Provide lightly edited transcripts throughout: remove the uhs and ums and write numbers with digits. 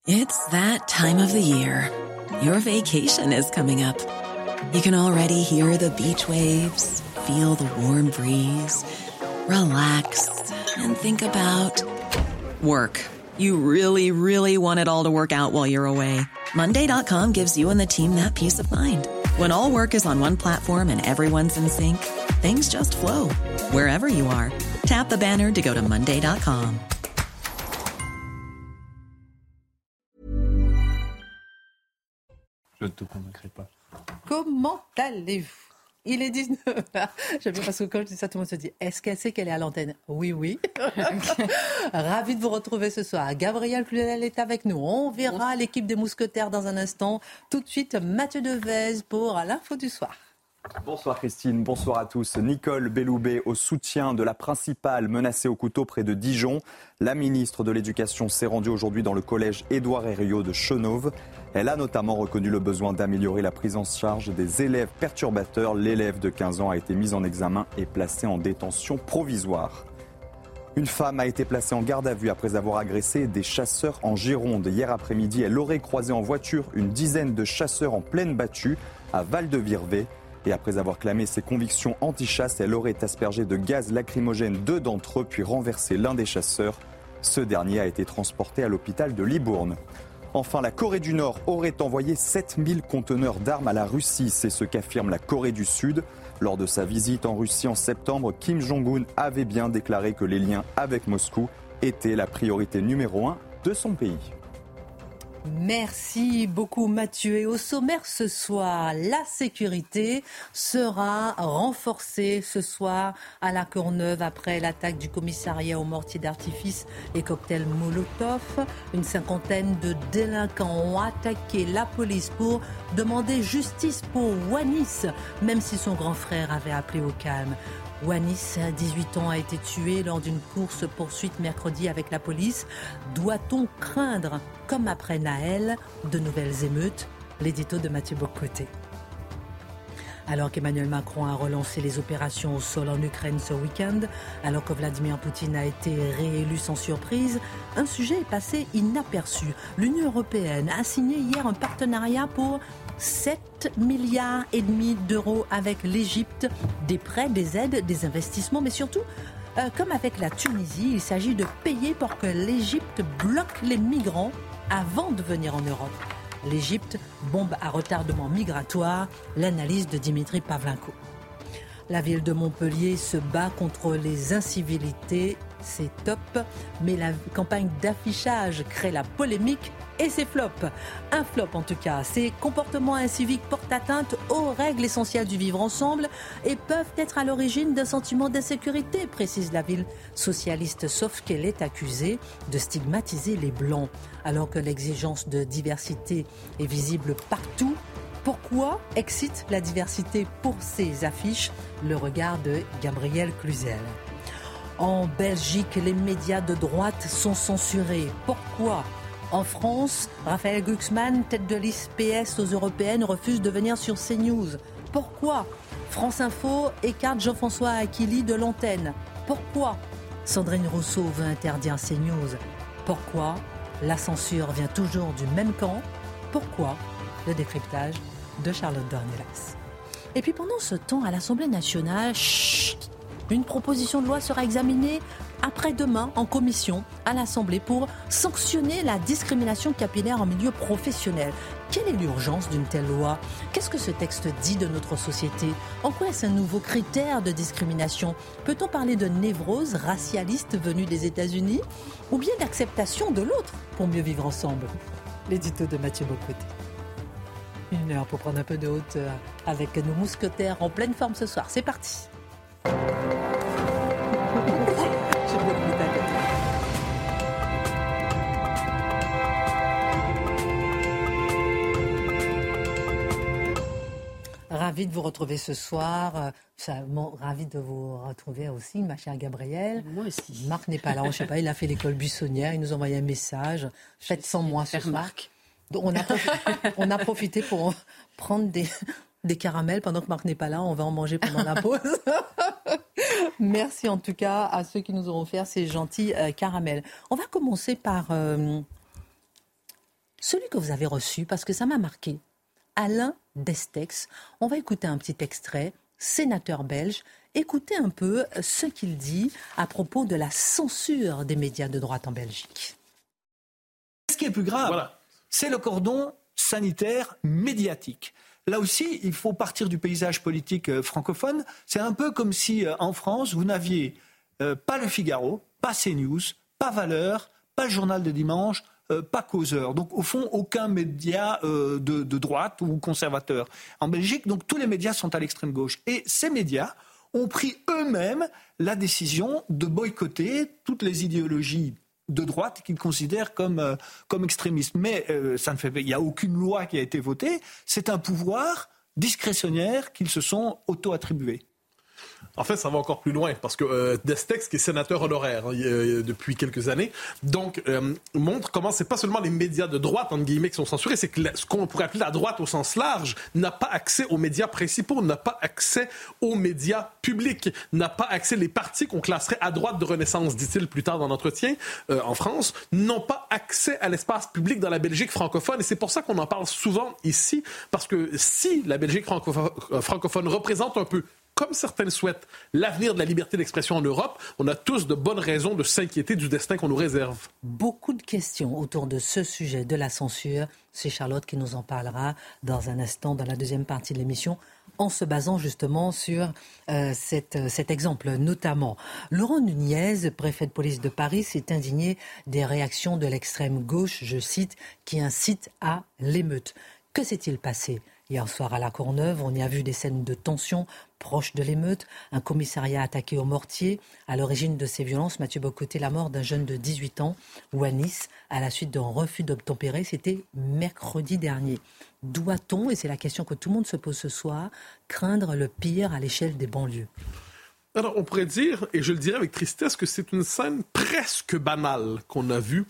It's that time of the year. Your vacation is coming up. You can already hear the beach waves, feel the warm breeze, relax, and think about work. You really, really want it all to work out while you're away. Monday.com gives you and the team that peace of mind. When all work is on one platform and everyone's in sync, things just flow. Wherever you are, tap the banner to go to Monday.com. Je ne te convaincrai pas. Comment allez-vous ? Il est 19h. J'aime bien parce que quand je dis ça, tout le monde se dit « Est-ce qu'elle sait qu'elle est à l'antenne ?» Oui. Ravi de vous retrouver ce soir. Gabriel Cluzel est avec nous. On verra l'équipe des Mousquetaires dans un instant. Tout de suite, Mathieu Devez pour l'info du soir. Bonsoir Christine, bonsoir à tous. Nicole Belloubet au soutien de la principale menacée au couteau près de Dijon. La ministre de l'Éducation s'est rendue aujourd'hui dans le collège Édouard Herriot de Chenôve. Elle a notamment reconnu le besoin d'améliorer la prise en charge des élèves perturbateurs. L'élève de 15 ans a été mise en examen et placée en détention provisoire. Une femme a été placée en garde à vue après avoir agressé des chasseurs en Gironde. Hier après-midi, elle aurait croisé en voiture une dizaine de chasseurs en pleine battue à Val-de-Virvet. Et après avoir clamé ses convictions anti-chasse, elle aurait aspergé de gaz lacrymogène 2 d'entre eux, puis renversé l'un des chasseurs. Ce dernier a été transporté à l'hôpital de Libourne. Enfin, la Corée du Nord aurait envoyé 7000 conteneurs d'armes à la Russie. C'est ce qu'affirme la Corée du Sud. Lors de sa visite en Russie en septembre, Kim Jong-un avait bien déclaré que les liens avec Moscou étaient la priorité numéro 1 de son pays. Merci beaucoup Mathieu. Et au sommaire ce soir, la sécurité sera renforcée ce soir à la Courneuve après l'attaque du commissariat aux mortiers d'artifice et cocktails Molotov. Une cinquantaine de délinquants ont attaqué la police pour demander justice pour Wanis, même si son grand frère avait appelé au calme. Wanis, 18 ans, a été tué lors d'une course-poursuite mercredi avec la police. Doit-on craindre, comme après Naël, de nouvelles émeutes ? L'édito de Mathieu Bocoté. Alors qu'Emmanuel Macron a relancé les opérations au sol en Ukraine ce week-end, alors que Vladimir Poutine a été réélu sans surprise, un sujet est passé inaperçu. L'Union européenne a signé hier un partenariat pour 7,5 milliards d'euros avec l'Égypte, des prêts, des aides, des investissements, mais surtout, comme avec la Tunisie, il s'agit de payer pour que l'Égypte bloque les migrants avant de venir en Europe. L'Égypte, bombe à retardement migratoire, l'analyse de Dimitri Pavlenko. La ville de Montpellier se bat contre les incivilités, c'est top, mais la campagne d'affichage crée la polémique et c'est flop. Un flop en tout cas. Ces comportements inciviques portent atteinte aux règles essentielles du vivre ensemble et peuvent être à l'origine d'un sentiment d'insécurité, précise la ville socialiste, sauf qu'elle est accusée de stigmatiser les Blancs, alors que l'exigence de diversité est visible partout. Pourquoi excite la diversité pour ces affiches ? Le regard de Gabriel Cluzel. En Belgique, les médias de droite sont censurés. Pourquoi ? En France, Raphaël Glucksmann, tête de liste PS aux européennes, refuse de venir sur CNews. Pourquoi ? France Info écarte Jean-François Aquili de l'antenne. Pourquoi ? Sandrine Rousseau veut interdire CNews. Pourquoi ? La censure vient toujours du même camp. Pourquoi ? Le décryptage de Charlotte Dornelas. Et puis pendant ce temps, à l'Assemblée nationale, une proposition de loi sera examinée après-demain en commission à l'Assemblée pour sanctionner la discrimination capillaire en milieu professionnel. Quelle est l'urgence d'une telle loi ? Qu'est-ce que ce texte dit de notre société ? En quoi est-ce un nouveau critère de discrimination ? Peut-on parler de névrose racialiste venue des États-Unis ? Ou bien d'acceptation de l'autre pour mieux vivre ensemble ? L'édito de Mathieu Bocoté. 1 heure pour prendre un peu de hauteur avec nos mousquetaires en pleine forme ce soir. C'est parti. Ravi de vous retrouver ce soir. Ravi de vous retrouver aussi, ma chère Gabrielle. Moi aussi. Marc n'est pas là, je ne sais pas, il a fait l'école buissonnière, il nous a envoyé un message. Faites sans moi ce soir. Marc. Donc on a profité pour prendre des caramels pendant que Marc n'est pas là. On va en manger pendant la pause. Merci en tout cas à ceux qui nous ont offert ces gentils caramels. On va commencer par celui que vous avez reçu, parce que ça m'a marqué, Alain Destex. On va écouter un petit extrait, sénateur belge. Écoutez un peu ce qu'il dit à propos de la censure des médias de droite en Belgique. Ce qui est plus grave, c'est le cordon sanitaire médiatique. Là aussi, il faut partir du paysage politique francophone. C'est un peu comme si, en France, vous n'aviez pas Le Figaro, pas CNews, pas Valeurs, pas le Journal de Dimanche, pas Causeur. Donc, au fond, aucun média de droite ou conservateur. En Belgique, donc, tous les médias sont à l'extrême gauche. Et ces médias ont pris eux-mêmes la décision de boycotter toutes les idéologies de droite qu'ils considèrent comme extrémistes. Mais il n'y a aucune loi qui a été votée. C'est un pouvoir discrétionnaire qu'ils se sont auto-attribués. En fait, ça va encore plus loin, parce que Destex, qui est sénateur honoraire depuis quelques années, donc montre comment c'est pas seulement les médias de droite, entre guillemets, qui sont censurés, c'est que ce qu'on pourrait appeler la droite au sens large n'a pas accès aux médias principaux, n'a pas accès aux médias publics, n'a pas accès, les partis qu'on classerait à droite de Renaissance, dit-il plus tard dans l'entretien, en France, n'ont pas accès à l'espace public dans la Belgique francophone, et c'est pour ça qu'on en parle souvent ici, parce que si la Belgique francophone représente un peu, comme certains souhaitent, l'avenir de la liberté d'expression en Europe, on a tous de bonnes raisons de s'inquiéter du destin qu'on nous réserve. Beaucoup de questions autour de ce sujet de la censure. C'est Charlotte qui nous en parlera dans un instant, dans la deuxième partie de l'émission, en se basant justement sur cet exemple. Notamment, Laurent Nunez, préfet de police de Paris, s'est indigné des réactions de l'extrême gauche, je cite, qui incite à l'émeute. Que s'est-il passé ? Hier soir à La Courneuve, on y a vu des scènes de tension proches de l'émeute. Un commissariat attaqué au mortier. À l'origine de ces violences, Mathieu Bocoté, la mort d'un jeune de 18 ans, ou à Nice, à la suite d'un refus d'obtempérer. C'était mercredi dernier. Doit-on, et c'est la question que tout le monde se pose ce soir, craindre le pire à l'échelle des banlieues ? Alors, on pourrait dire, et je le dirais avec tristesse, que c'est une scène presque banale qu'on a vue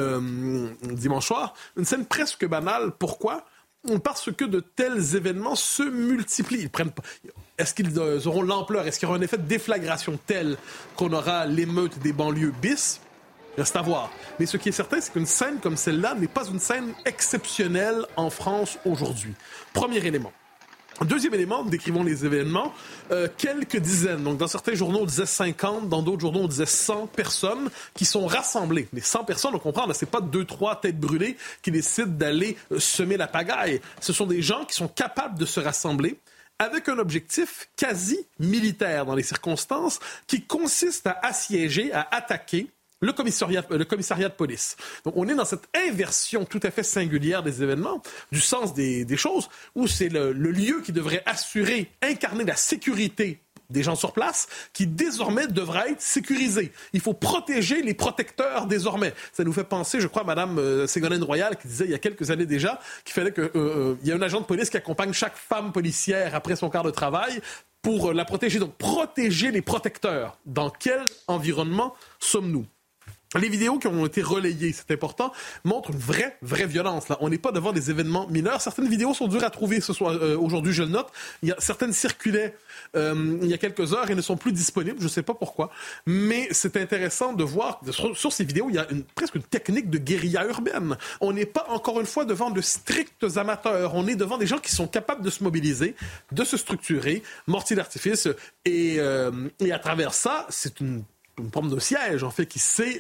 dimanche soir. Une scène presque banale. Pourquoi ? Parce que de tels événements se multiplient. Est-ce qu'ils auront l'ampleur? Est-ce qu'il y aura un effet de déflagration tel qu'on aura l'émeute des banlieues bis? Reste à voir. Mais ce qui est certain, c'est qu'une scène comme celle-là n'est pas une scène exceptionnelle en France aujourd'hui. Premier élément. Deuxième élément, décrivons les événements, quelques dizaines. Donc, dans certains journaux, on disait 50, dans d'autres journaux, on disait 100 personnes qui sont rassemblées. Mais 100 personnes, on comprend, là, c'est pas 2-3 têtes brûlées qui décident d'aller semer la pagaille. Ce sont des gens qui sont capables de se rassembler avec un objectif quasi militaire dans les circonstances qui consiste à assiéger, à attaquer le commissariat de police. Donc, on est dans cette inversion tout à fait singulière des événements, du sens des choses, où c'est le lieu qui devrait incarner la sécurité des gens sur place, qui désormais devra être sécurisé. Il faut protéger les protecteurs désormais. Ça nous fait penser, je crois, à Mme Ségolène Royal, qui disait il y a quelques années déjà qu'il fallait qu'il y ait un agent de police qui accompagne chaque femme policière après son quart de travail pour la protéger. Donc, protéger les protecteurs. Dans quel environnement sommes-nous? Les vidéos qui ont été relayées, c'est important, montrent une vraie violence. Là, on n'est pas devant des événements mineurs. Certaines vidéos sont dures à trouver ce soir. Aujourd'hui, je le note. Certaines circulaient il y a quelques heures et ne sont plus disponibles. Je ne sais pas pourquoi. Mais c'est intéressant de voir que sur ces vidéos, il y a presque une technique de guérilla urbaine. On n'est pas, encore une fois, devant de stricts amateurs. On est devant des gens qui sont capables de se mobiliser, de se structurer, mortier d'artifice. Et à travers ça, c'est une forme de siège, en fait,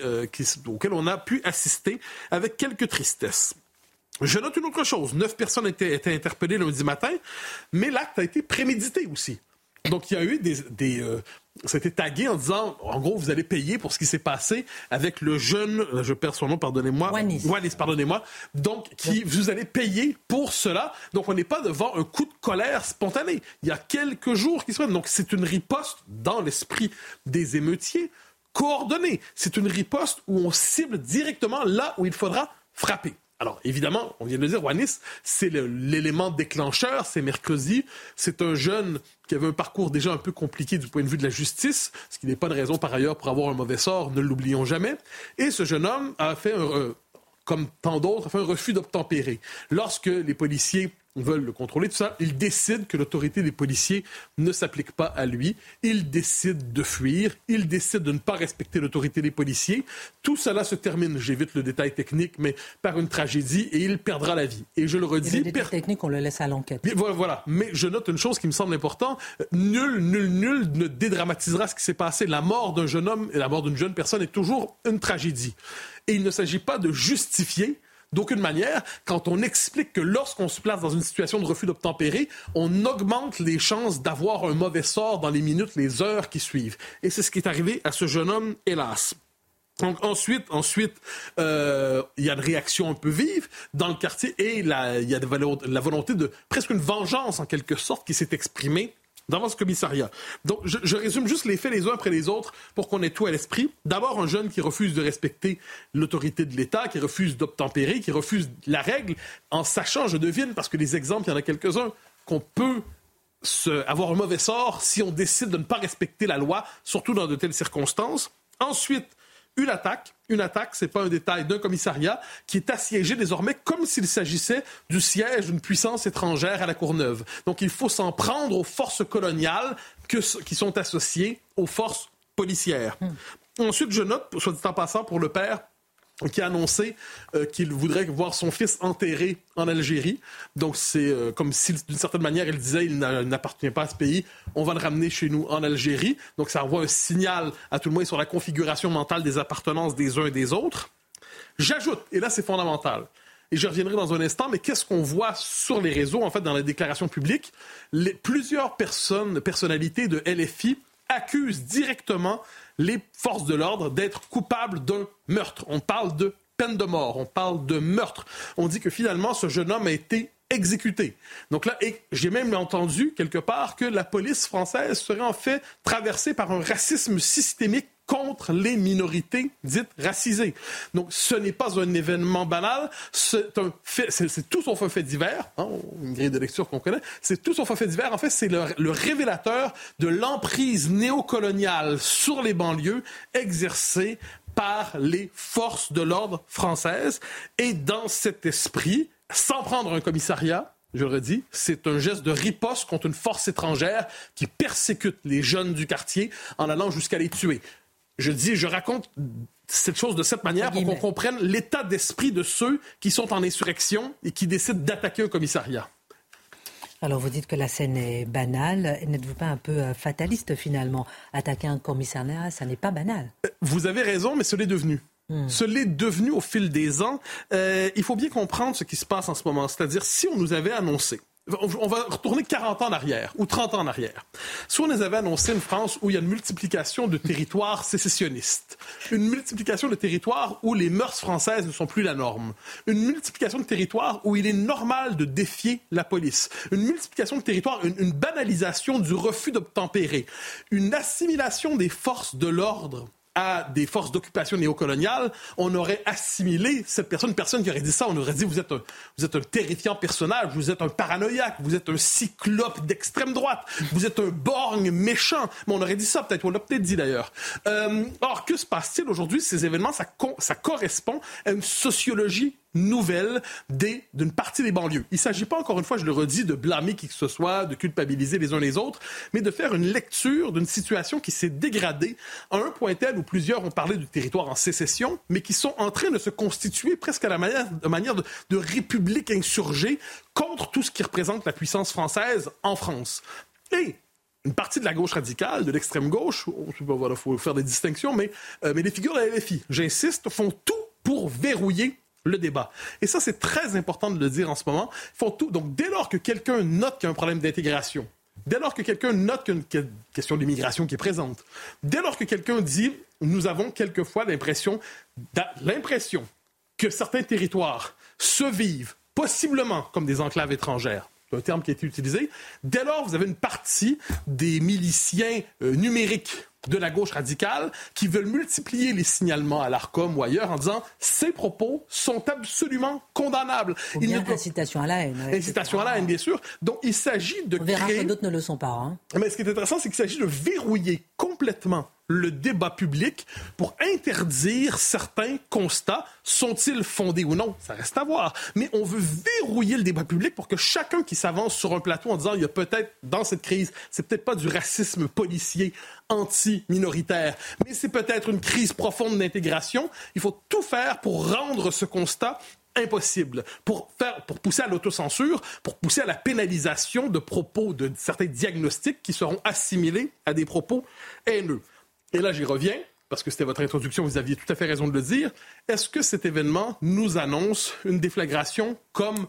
auquel on a pu assister avec quelques tristesses. Je note une autre chose. 9 personnes étaient interpellées lundi matin, mais l'acte a été prémédité aussi. Donc, il y a eu c'était tagué en disant, en gros, vous allez payer pour ce qui s'est passé avec le jeune, je perds son nom, pardonnez-moi. Wallis, pardonnez-moi. Donc, vous allez payer pour cela. Donc, on n'est pas devant un coup de colère spontané. Il y a quelques jours qui se prennent. Donc, c'est une riposte dans l'esprit des émeutiers coordonnée. C'est une riposte où on cible directement là où il faudra frapper. Alors, évidemment, on vient de le dire, Wallis, c'est l'élément déclencheur, c'est mercredi. C'est un jeune qui avait un parcours déjà un peu compliqué du point de vue de la justice, ce qui n'est pas de raison par ailleurs pour avoir un mauvais sort, ne l'oublions jamais. Et ce jeune homme a fait comme tant d'autres, a fait un refus d'obtempérer. Lorsque les policiers veulent le contrôler, tout ça. Il décide que l'autorité des policiers ne s'applique pas à lui. Il décide de fuir. Il décide de ne pas respecter l'autorité des policiers. Tout cela se termine, j'évite le détail technique, mais par une tragédie et il perdra la vie. Et je le redis... Et le détail technique, on le laisse à l'enquête. Voilà. Mais je note une chose qui me semble importante. Nul ne dédramatisera ce qui s'est passé. La mort d'un jeune homme et la mort d'une jeune personne est toujours une tragédie. Et il ne s'agit pas de justifier d'aucune manière, quand on explique que lorsqu'on se place dans une situation de refus d'obtempérer, on augmente les chances d'avoir un mauvais sort dans les minutes, les heures qui suivent. Et c'est ce qui est arrivé à ce jeune homme, hélas. Donc ensuite, il y a une réaction un peu vive dans le quartier et il y a la volonté de presque une vengeance en quelque sorte qui s'est exprimée dans ce commissariat. Donc, je résume juste les faits les uns après les autres pour qu'on ait tout à l'esprit. D'abord, un jeune qui refuse de respecter l'autorité de l'État, qui refuse d'obtempérer, qui refuse la règle, en sachant, je devine, parce que les exemples, il y en a quelques-uns, qu'on peut avoir un mauvais sort si on décide de ne pas respecter la loi, surtout dans de telles circonstances. Ensuite, une attaque, c'est pas un détail, d'un commissariat qui est assiégé désormais comme s'il s'agissait du siège d'une puissance étrangère à la Courneuve. Donc il faut s'en prendre aux forces coloniales qui sont associées aux forces policières. Ensuite, je note, soit dit en passant, pour le père, qui a annoncé qu'il voudrait voir son fils enterré en Algérie. Donc, c'est comme si, d'une certaine manière, il disait il n'appartient pas à ce pays, on va le ramener chez nous en Algérie. Donc, ça envoie un signal, à tout le moins, sur la configuration mentale des appartenances des uns et des autres. J'ajoute, et là, c'est fondamental, et je reviendrai dans un instant, mais qu'est-ce qu'on voit sur les réseaux, en fait, dans la déclaration publique? Plusieurs personnalités de LFI accusent directement les forces de l'ordre d'être coupables d'un meurtre. On parle de peine de mort, on parle de meurtre. On dit que finalement, ce jeune homme a été exécuté. Donc là, et j'ai même entendu quelque part que la police française serait en fait traversée par un racisme systémique contre les minorités dites racisées. Donc, ce n'est pas un événement banal, c'est tout sauf un fait divers, une grille de lecture qu'on connaît, c'est tout sauf un fait divers. En fait, c'est le révélateur de l'emprise néocoloniale sur les banlieues exercée par les forces de l'ordre françaises. Et dans cet esprit, sans prendre un commissariat, je le redis, c'est un geste de riposte contre une force étrangère qui persécute les jeunes du quartier en allant jusqu'à les tuer. Je raconte cette chose de cette manière pour qu'on comprenne l'état d'esprit de ceux qui sont en insurrection et qui décident d'attaquer un commissariat. Alors vous dites que la scène est banale. N'êtes-vous pas un peu fataliste finalement? Attaquer un commissariat, ça n'est pas banal. Vous avez raison, mais ce l'est devenu. Ce l'est devenu au fil des ans. Il faut bien comprendre ce qui se passe en ce moment. C'est-à-dire, si on nous avait annoncé, on va retourner 40 ans en arrière ou 30 ans en arrière. Si on nous avait annoncé une France où il y a une multiplication de territoires sécessionnistes, une multiplication de territoires où les mœurs françaises ne sont plus la norme, une multiplication de territoires où il est normal de défier la police, une multiplication de territoires, une banalisation du refus d'obtempérer, une assimilation des forces de l'ordre à des forces d'occupation néocoloniale, on aurait assimilé cette personne qui aurait dit ça, on aurait dit vous êtes un terrifiant personnage, vous êtes un paranoïaque, vous êtes un cyclope d'extrême droite, vous êtes un borgne méchant. Mais on aurait dit ça peut-être, on l'a peut-être dit d'ailleurs. Or, que se passe-t-il aujourd'hui? Ces événements, ça correspond à une sociologie nouvelle d'une partie des banlieues. Il ne s'agit pas, encore une fois, je le redis, de blâmer qui que ce soit, de culpabiliser les uns les autres, mais de faire une lecture d'une situation qui s'est dégradée à un point tel où plusieurs ont parlé du territoire en sécession, mais qui sont en train de se constituer presque à la manière de république insurgée contre tout ce qui représente la puissance française en France. Et une partie de la gauche radicale, de l'extrême gauche, il faut faire des distinctions, mais les figures de la LFI, j'insiste, font tout pour verrouiller le débat. Et ça, c'est très important de le dire en ce moment. Ils font tout. Donc, dès lors que quelqu'un note qu'il y a un problème d'intégration, dès lors que quelqu'un note qu'il y a une question d'immigration qui est présente, dès lors que quelqu'un dit « nous avons quelquefois l'impression que certains territoires se vivent possiblement comme des enclaves étrangères », c'est un terme qui a été utilisé, dès lors, vous avez une partie des miliciens numériques de la gauche radicale qui veulent multiplier les signalements à l'Arcom ou ailleurs en disant « ces propos sont absolument condamnables ». Ou bien incitation à la haine. Incitation à la haine, bien sûr. Donc, il s'agit de On verra que d'autres ne le sont pas. Mais ce qui est intéressant, c'est qu'il s'agit de verrouiller complètement le débat public pour interdire certains constats. Sont-ils fondés ou non? Ça reste à voir. Mais on veut verrouiller le débat public pour que chacun qui s'avance sur un plateau en disant il y a peut-être, dans cette crise, c'est peut-être pas du racisme policier anti-minoritaire, mais c'est peut-être une crise profonde d'intégration. Il faut tout faire pour rendre ce constat impossible, pour pousser à l'autocensure, pour pousser à la pénalisation de propos, de certains diagnostics qui seront assimilés à des propos haineux. Et là, j'y reviens, parce que c'était votre introduction, vous aviez tout à fait raison de le dire. Est-ce que cet événement nous annonce une déflagration comme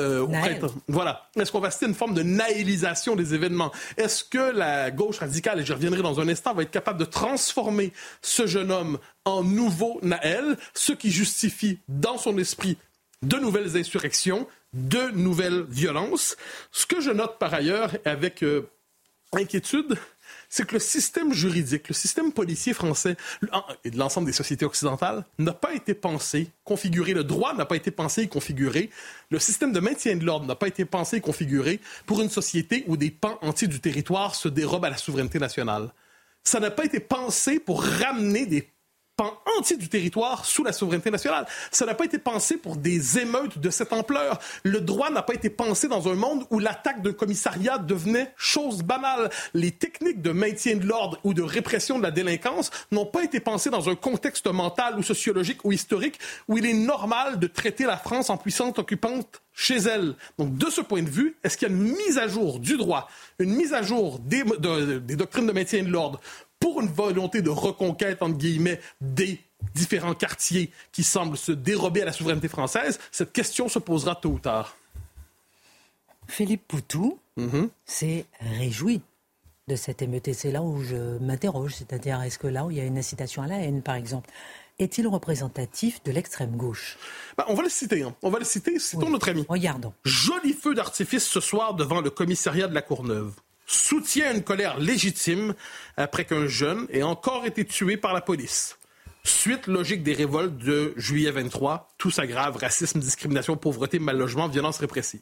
voilà. Est-ce qu'on va citer une forme de naëlisation des événements? Est-ce que la gauche radicale, et j'y reviendrai dans un instant, va être capable de transformer ce jeune homme en nouveau Naël, ce qui justifie dans son esprit de nouvelles insurrections, de nouvelles violences? Ce que je note par ailleurs avec inquiétude, c'est que le système juridique, le système policier français et de l'ensemble des sociétés occidentales n'a pas été pensé, configuré. Le droit n'a pas été pensé et configuré. Le système de maintien de l'ordre n'a pas été pensé et configuré pour une société où des pans entiers du territoire se dérobent à la souveraineté nationale. Ça n'a pas été pensé pour ramener des pans entiers du territoire sous la souveraineté nationale. Ça n'a pas été pensé pour des émeutes de cette ampleur. Le droit n'a pas été pensé dans un monde où l'attaque d'un commissariat devenait chose banale. Les techniques de maintien de l'ordre ou de répression de la délinquance n'ont pas été pensées dans un contexte mental ou sociologique ou historique où il est normal de traiter la France en puissante occupante chez elle. Donc, de ce point de vue, est-ce qu'il y a une mise à jour du droit, une mise à jour des doctrines de maintien de l'ordre pour une volonté de reconquête, entre guillemets, des différents quartiers qui semblent se dérober à la souveraineté française? Cette question se posera tôt ou tard. Philippe Poutou s'est réjoui de cette émeute. Et c'est là où je m'interroge. C'est-à-dire, est-ce que là où il y a une incitation à la haine, par exemple, est-il représentatif de l'extrême gauche? On va le citer. On va le citer. Citons notre ami. Regardons. Joli feu d'artifice ce soir devant le commissariat de la Courneuve. Soutient une colère légitime après qu'un jeune ait encore été tué par la police. Suite logique des révoltes de juillet 23, tout s'aggrave, racisme, discrimination, pauvreté, mal-logement, violence répressive.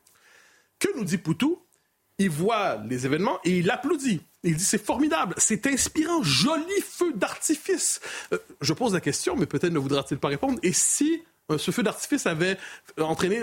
Que nous dit Poutou? Il voit les événements et il applaudit. Il dit c'est formidable, c'est inspirant, joli feu d'artifice. Je pose la question, mais peut-être ne voudra-t-il pas répondre. Et si ce feu d'artifice avait entraîné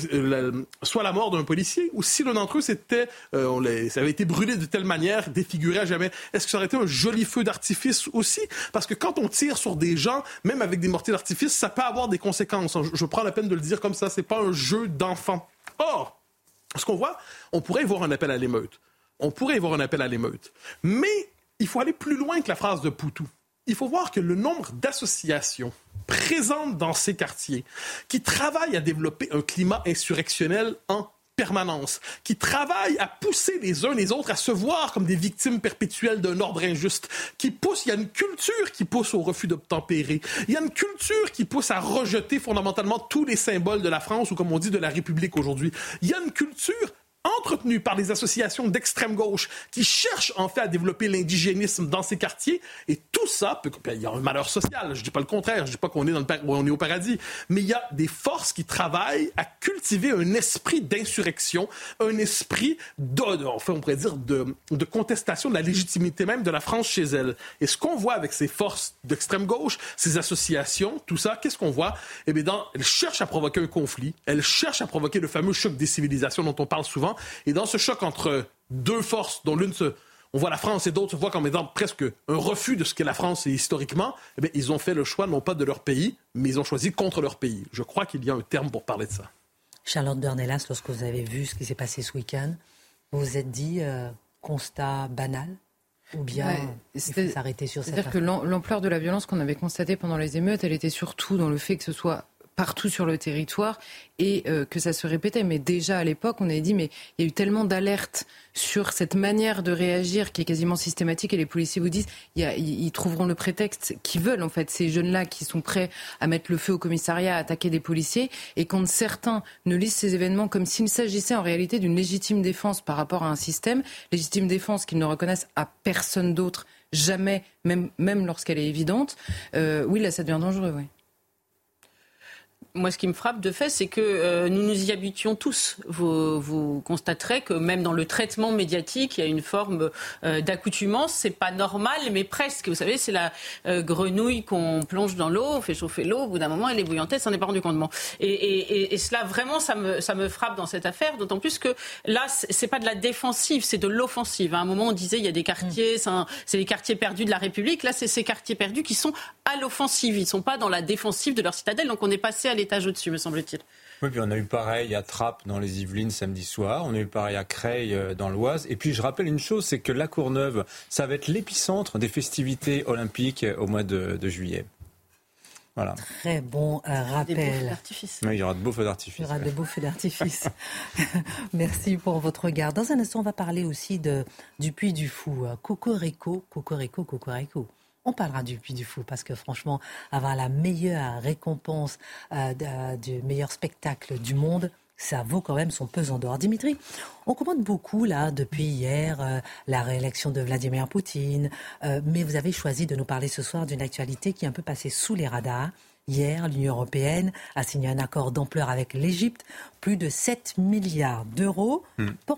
soit la mort d'un policier, ou si l'un d'entre eux ça avait été brûlé de telle manière, défiguré à jamais, est-ce que ça aurait été un joli feu d'artifice aussi? Parce que quand on tire sur des gens, même avec des mortiers d'artifice, ça peut avoir des conséquences. Je prends la peine de le dire comme ça, c'est pas un jeu d'enfant. Or, ce qu'on voit, on pourrait y voir un appel à l'émeute. Mais il faut aller plus loin que la phrase de Poutou. Il faut voir que le nombre d'associations présentes dans ces quartiers, qui travaillent à développer un climat insurrectionnel en permanence, qui travaillent à pousser les uns les autres à se voir comme des victimes perpétuelles d'un ordre injuste, il y a une culture qui pousse au refus d'obtempérer, il y a une culture qui pousse à rejeter fondamentalement tous les symboles de la France ou comme on dit de la République aujourd'hui. Il y a une culture entretenue par les associations d'extrême gauche qui cherchent en fait à développer l'indigénisme dans ces quartiers. Et tout ça, il y a un malheur social, je ne dis pas le contraire, je ne dis pas qu'on est au paradis, mais il y a des forces qui travaillent à cultiver un esprit d'insurrection, un esprit on pourrait dire de contestation de la légitimité même de la France chez elle. Et ce qu'on voit avec ces forces d'extrême gauche, ces associations, tout ça, qu'est-ce qu'on voit? Eh bien, elles cherchent à provoquer un conflit, elles cherchent à provoquer le fameux choc des civilisations dont on parle souvent. Et dans ce choc entre deux forces, dont on voit la France et d'autres se voient comme étant presque un refus de ce qu'est la France historiquement, eh bien, ils ont fait le choix non pas de leur pays, mais ils ont choisi contre leur pays. Je crois qu'il y a un terme pour parler de ça. Charlotte Dornelas, lorsque vous avez vu ce qui s'est passé ce week-end, vous vous êtes dit constat banal ou bien il faut s'arrêter sur ça? C'est-à-dire que l'ampleur de la violence qu'on avait constatée pendant les émeutes, elle était surtout dans le fait que ce soit partout sur le territoire et que ça se répétait. Mais déjà à l'époque, on avait dit mais il y a eu tellement d'alertes sur cette manière de réagir qui est quasiment systématique et les policiers vous disent ils trouveront le prétexte qu'ils veulent en fait, ces jeunes-là qui sont prêts à mettre le feu au commissariat, à attaquer des policiers, et quand certains ne lisent ces événements comme s'il s'agissait en réalité d'une légitime défense par rapport à un système, légitime défense qu'ils ne reconnaissent à personne d'autre, jamais, même lorsqu'elle est évidente, oui là ça devient dangereux, oui. Moi, ce qui me frappe de fait, c'est que nous nous y habituons tous. Vous constaterez que même dans le traitement médiatique, il y a une forme d'accoutumance. C'est pas normal, mais presque. Vous savez, c'est la grenouille qu'on plonge dans l'eau, on fait chauffer l'eau. Au bout d'un moment, elle est bouillante, elle s'en est pas rendu compte. Bon. Et cela, vraiment, ça me frappe dans cette affaire. D'autant plus que là, c'est pas de la défensive, c'est de l'offensive. À un moment, on disait il y a des quartiers, c'est les quartiers perdus de la République. Là, c'est ces quartiers perdus qui sont à l'offensive. Ils sont pas dans la défensive de leur citadelle. Donc, on est passé à l'étage au-dessus, me semble-t-il. Oui, puis on a eu pareil à Trappes dans les Yvelines samedi soir, on a eu pareil à Creil dans l'Oise. Et puis je rappelle une chose, c'est que La Courneuve, ça va être l'épicentre des festivités olympiques au mois de juillet. Voilà. Très bon rappel. Des beaux feux d'artifice. Oui, il y aura de beaux feux d'artifice. Il y aura de beaux feux d'artifice. Merci pour votre regard. Dans un instant, on va parler aussi du Puy du Fou. Cocorico, cocorico, cocorico. On parlera du Puy du Fou parce que franchement, avoir la meilleure récompense du meilleur spectacle du monde, ça vaut quand même son pesant d'or. Dimitri, on commente beaucoup là depuis hier la réélection de Vladimir Poutine, mais vous avez choisi de nous parler ce soir d'une actualité qui est un peu passée sous les radars. Hier, l'Union européenne a signé un accord d'ampleur avec l'Égypte, plus de 7 milliards d'euros. Pourquoi ?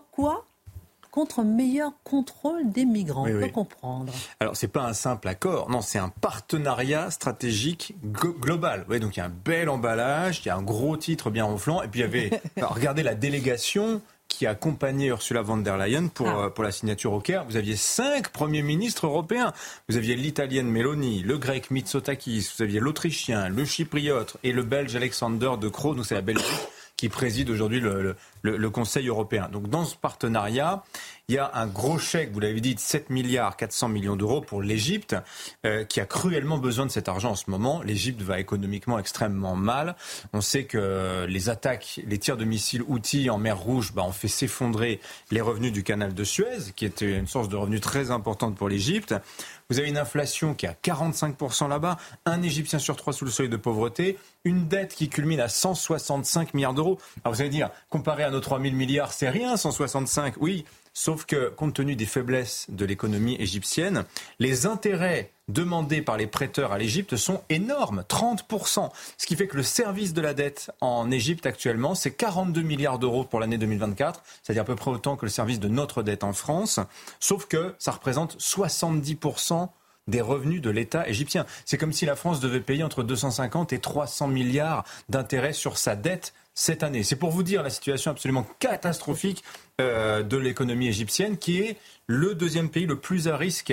Contre un meilleur contrôle des migrants. On peut comprendre. Alors, c'est pas un simple accord, non, c'est un partenariat stratégique global. Ouais, donc il y a un bel emballage, il y a un gros titre bien ronflant, et puis il y avait, regardez la délégation qui a accompagné Ursula von der Leyen pour la signature au Caire. Vous aviez 5 premiers ministres européens. Vous aviez l'Italienne Meloni, le Grec Mitsotakis, vous aviez l'Autrichien, le Chypriote et le Belge Alexander De Croo, donc c'est la Belgique qui préside aujourd'hui le Conseil européen. Donc dans ce partenariat, il y a un gros chèque, vous l'avez dit, de 7 milliards 400 millions d'euros pour l'Égypte, qui a cruellement besoin de cet argent en ce moment. L'Égypte va économiquement extrêmement mal. On sait que les attaques, les tirs de missiles Houthis en mer Rouge ont fait s'effondrer les revenus du canal de Suez, qui était une source de revenus très importante pour l'Égypte. Vous avez une inflation qui est à 45% là-bas, un Égyptien sur 3 sous le seuil de pauvreté, une dette qui culmine à 165 milliards d'euros. Alors vous allez dire, comparé à nos 3 000 milliards, c'est rien, 165, oui. Sauf que, compte tenu des faiblesses de l'économie égyptienne, les intérêts demandés par les prêteurs à l'Égypte sont énormes, 30%. Ce qui fait que le service de la dette en Égypte actuellement, c'est 42 milliards d'euros pour l'année 2024, c'est-à-dire à peu près autant que le service de notre dette en France, sauf que ça représente 70% des revenus de l'État égyptien. C'est comme si la France devait payer entre 250 et 300 milliards d'intérêts sur sa dette cette année. C'est pour vous dire la situation absolument catastrophique de l'économie égyptienne, qui est le deuxième pays le plus en risque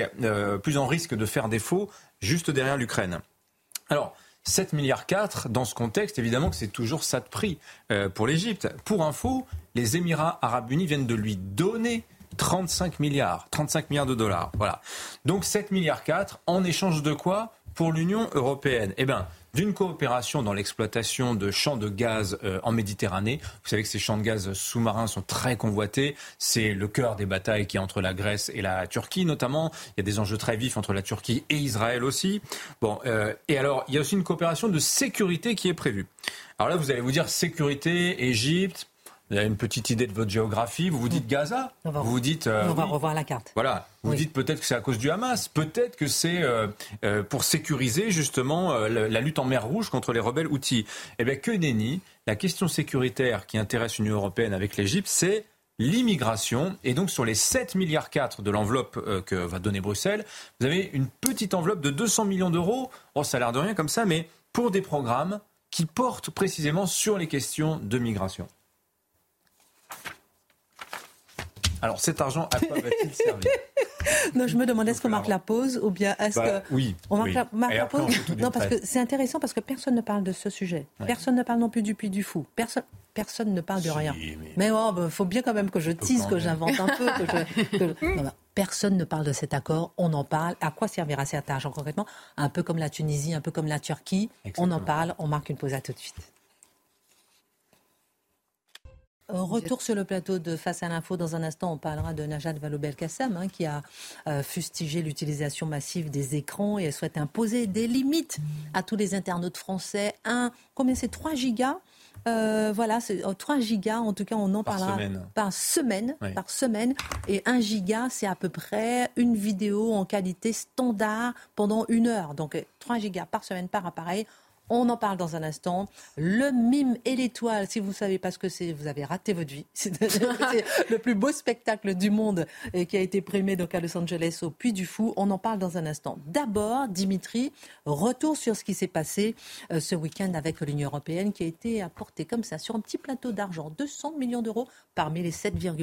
de faire défaut, juste derrière l'Ukraine. Alors, 7 milliards 4, dans ce contexte, évidemment que c'est toujours ça de prix pour l'Égypte. Pour info, les Émirats arabes unis viennent de lui donner 35 milliards de dollars. Voilà. Donc 7 milliards 4, en échange de quoi pour l'Union européenne ? Eh bien, d'une coopération dans l'exploitation de champs de gaz en Méditerranée. Vous savez que ces champs de gaz sous-marins sont très convoités. C'est le cœur des batailles qui est entre la Grèce et la Turquie notamment. Il y a des enjeux très vifs entre la Turquie et Israël aussi. Bon, et alors, il y a aussi une coopération de sécurité qui est prévue. Alors là, vous allez vous dire sécurité, Égypte. Vous avez une petite idée de votre géographie. Vous vous dites Gaza. Vous vous dites. On va revoir la carte. Voilà. Vous dites peut-être que c'est à cause du Hamas. Peut-être que c'est pour sécuriser justement la lutte en mer Rouge contre les rebelles Houthis. Eh bien, que nenni. La question sécuritaire qui intéresse l'Union européenne avec l'Égypte, c'est l'immigration. Et donc, sur les 7 milliards 4 de l'enveloppe que va donner Bruxelles, vous avez une petite enveloppe de 200 millions d'euros. Oh, ça a l'air de rien comme ça, mais pour des programmes qui portent précisément sur les questions de migration. Alors cet argent, à quoi va-t-il servir ? Non, je me demandais est-ce qu'on marque la pause ou bien est-ce que oui, on marque la pause ? Non, parce que c'est intéressant parce que personne ne parle de ce sujet. Ouais. Personne ne parle non plus du Puy du Fou. Personne ne parle de rien. Mais faut bien quand même que je tease, que j'invente un peu. Non, personne ne parle de cet accord. On en parle. À quoi servira cet argent concrètement ? Un peu comme la Tunisie, un peu comme la Turquie. Exactement. On en parle. On marque une pause. À tout de suite. Retour sur le plateau de Face à l'info. Dans un instant, on parlera de Najat Vallaud-Belkacem qui a fustigé l'utilisation massive des écrans et elle souhaite imposer des limites à tous les internautes français. Combien c'est 3 gigas voilà, c'est 3 gigas, en tout cas, on en parlera par semaine. Oui. Par semaine. Et 1 giga, c'est à peu près une vidéo en qualité standard pendant 1 heure. Donc 3 gigas par semaine par appareil. On en parle dans un instant. Le mime et l'étoile, si vous ne savez pas ce que c'est, vous avez raté votre vie. C'est le plus beau spectacle du monde qui a été primé donc à Los Angeles au Puy du Fou. On en parle dans un instant. D'abord, Dimitri, retour sur ce qui s'est passé ce week-end avec l'Union européenne qui a été apporté comme ça sur un petit plateau d'argent, 200 millions d'euros parmi les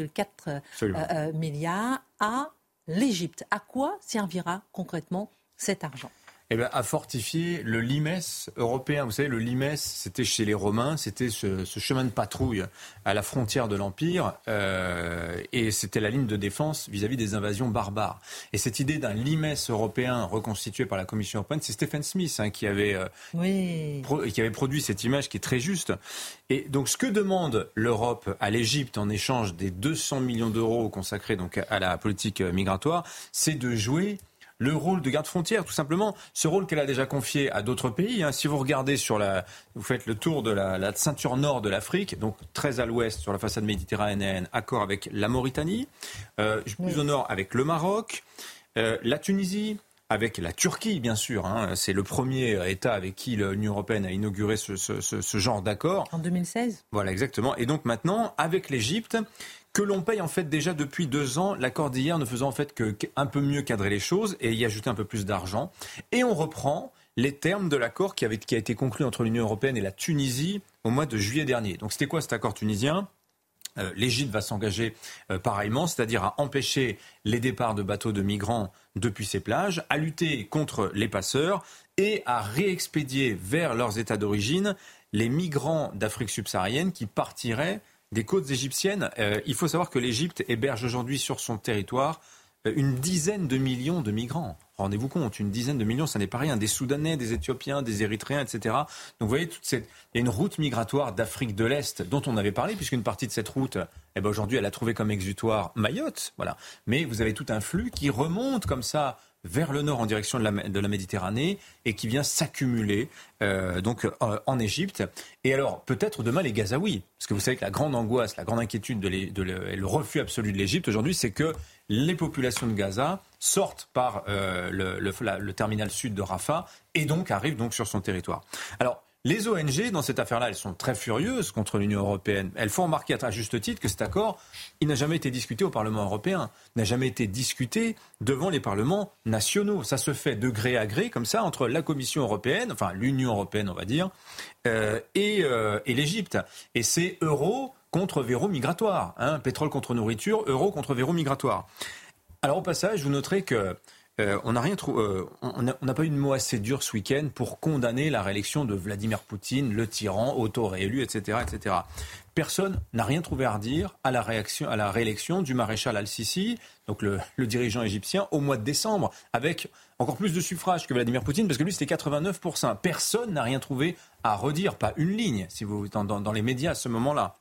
7,4 milliards à l'Égypte. À quoi servira concrètement cet argent ? Eh bien, à fortifier le limes européen. Vous savez, le limes, c'était chez les Romains, c'était ce chemin de patrouille à la frontière de l'Empire, et c'était la ligne de défense vis-à-vis des invasions barbares. Et cette idée d'un limes européen reconstitué par la Commission européenne, c'est Stephen Smith qui avait produit cette image qui est très juste. Et donc, ce que demande l'Europe à l'Égypte en échange des 200 millions d'euros consacrés donc à la politique migratoire, c'est de jouer le rôle de garde-frontière, tout simplement. Ce rôle qu'elle a déjà confié à d'autres pays. Si vous regardez vous faites le tour de la ceinture nord de l'Afrique, donc très à l'ouest sur la façade méditerranéenne, accord avec la Mauritanie, plus au nord avec le Maroc, la Tunisie, avec la Turquie, bien sûr. C'est le premier État avec qui l'Union européenne a inauguré ce genre d'accord. En 2016. Voilà, exactement. Et donc maintenant, avec l'Égypte, que l'on paye en fait déjà depuis 2 ans, l'accord d'hier ne faisant en fait qu'un peu mieux cadrer les choses et y ajouter un peu plus d'argent. Et on reprend les termes de l'accord qui a été conclu entre l'Union européenne et la Tunisie au mois de juillet dernier. Donc c'était quoi cet accord tunisien ? L'Égypte va s'engager pareillement, c'est-à-dire à empêcher les départs de bateaux de migrants depuis ces plages, à lutter contre les passeurs et à réexpédier vers leurs États d'origine les migrants d'Afrique subsaharienne qui partiraient des côtes égyptiennes. Il faut savoir que l'Égypte héberge aujourd'hui sur son territoire une dizaine de millions de migrants. Rendez-vous compte, une dizaine de millions, ça n'est pas rien. Des Soudanais, des Éthiopiens, des Érythréens, etc. Donc vous voyez, il y a une route migratoire d'Afrique de l'Est dont on avait parlé, puisqu'une partie de cette route, aujourd'hui, elle a trouvé comme exutoire Mayotte. Voilà. Mais vous avez tout un flux qui remonte comme ça vers le nord en direction de la Méditerranée et qui vient s'accumuler en Égypte. Et alors, peut-être demain les Gazaouis, parce que vous savez que la grande angoisse, la grande inquiétude le refus absolu de l'Égypte aujourd'hui, c'est que les populations de Gaza sortent par le terminal sud de Rafah et donc arrivent donc sur son territoire. Alors, les ONG, dans cette affaire-là, elles sont très furieuses contre l'Union européenne. Elles font remarquer à juste titre que cet accord, il n'a jamais été discuté au Parlement européen, n'a jamais été discuté devant les parlements nationaux. Ça se fait de gré à gré, comme ça, entre la Commission européenne, enfin l'Union européenne, on va dire, et l'Égypte. Et c'est euro contre verrou migratoire. Pétrole contre nourriture, euro contre verrou migratoire. Alors au passage, vous noterez que on n'a pas eu de mot assez dur ce week-end pour condamner la réélection de Vladimir Poutine, le tyran, auto-réélu, etc., etc. Personne n'a rien trouvé à redire à la réélection du maréchal al-Sisi, donc le dirigeant égyptien, au mois de décembre, avec encore plus de suffrages que Vladimir Poutine, parce que lui, c'était 89%. Personne n'a rien trouvé à redire, pas une ligne, si vous dans les médias à ce moment-là.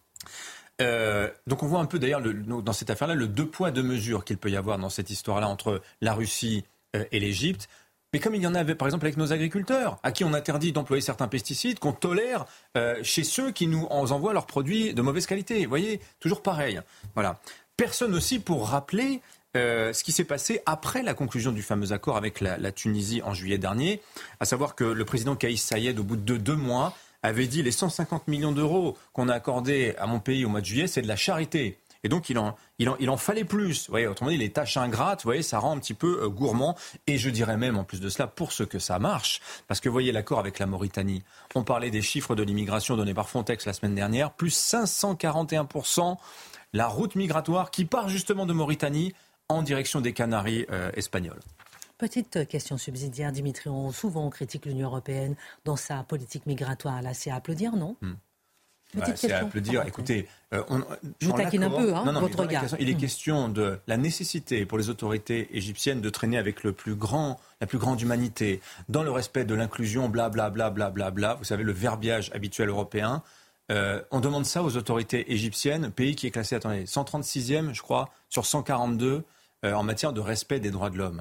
Donc on voit un peu d'ailleurs dans cette affaire-là le 2 poids 2 mesures qu'il peut y avoir dans cette histoire-là entre la Russie et l'Égypte. Mais comme il y en avait par exemple avec nos agriculteurs, à qui on interdit d'employer certains pesticides, qu'on tolère chez ceux qui nous envoient leurs produits de mauvaise qualité. Vous voyez, toujours pareil. Voilà. Personne aussi pour rappeler ce qui s'est passé après la conclusion du fameux accord avec la Tunisie en juillet dernier, à savoir que le président Kaïs Saïed, au bout de 2 mois, avait dit les 150 millions d'euros qu'on a accordés à mon pays au mois de juillet, c'est de la charité. Et donc, il en fallait plus. Vous voyez, autrement dit, les tâches ingrates, vous voyez, ça rend un petit peu gourmand. Et je dirais même, en plus de cela, pour ce que ça marche. Parce que, vous voyez, l'accord avec la Mauritanie. On parlait des chiffres de l'immigration donnés par Frontex la semaine dernière. Plus 541%. La route migratoire qui part justement de Mauritanie en direction des Canaries espagnoles. Petite question subsidiaire, Dimitri. Souvent, on critique l'Union européenne dans sa politique migratoire. Là, c'est à applaudir, non C'est à applaudir. Écoutez, je vous taquine un peu, votre regard. Il est question de la nécessité pour les autorités égyptiennes de traîner avec la plus grande humanité, dans le respect de l'inclusion, blablabla, bla. Vous savez, le verbiage habituel européen. On demande ça aux autorités égyptiennes, pays qui est classé, 136e, je crois, sur 142 en matière de respect des droits de l'homme.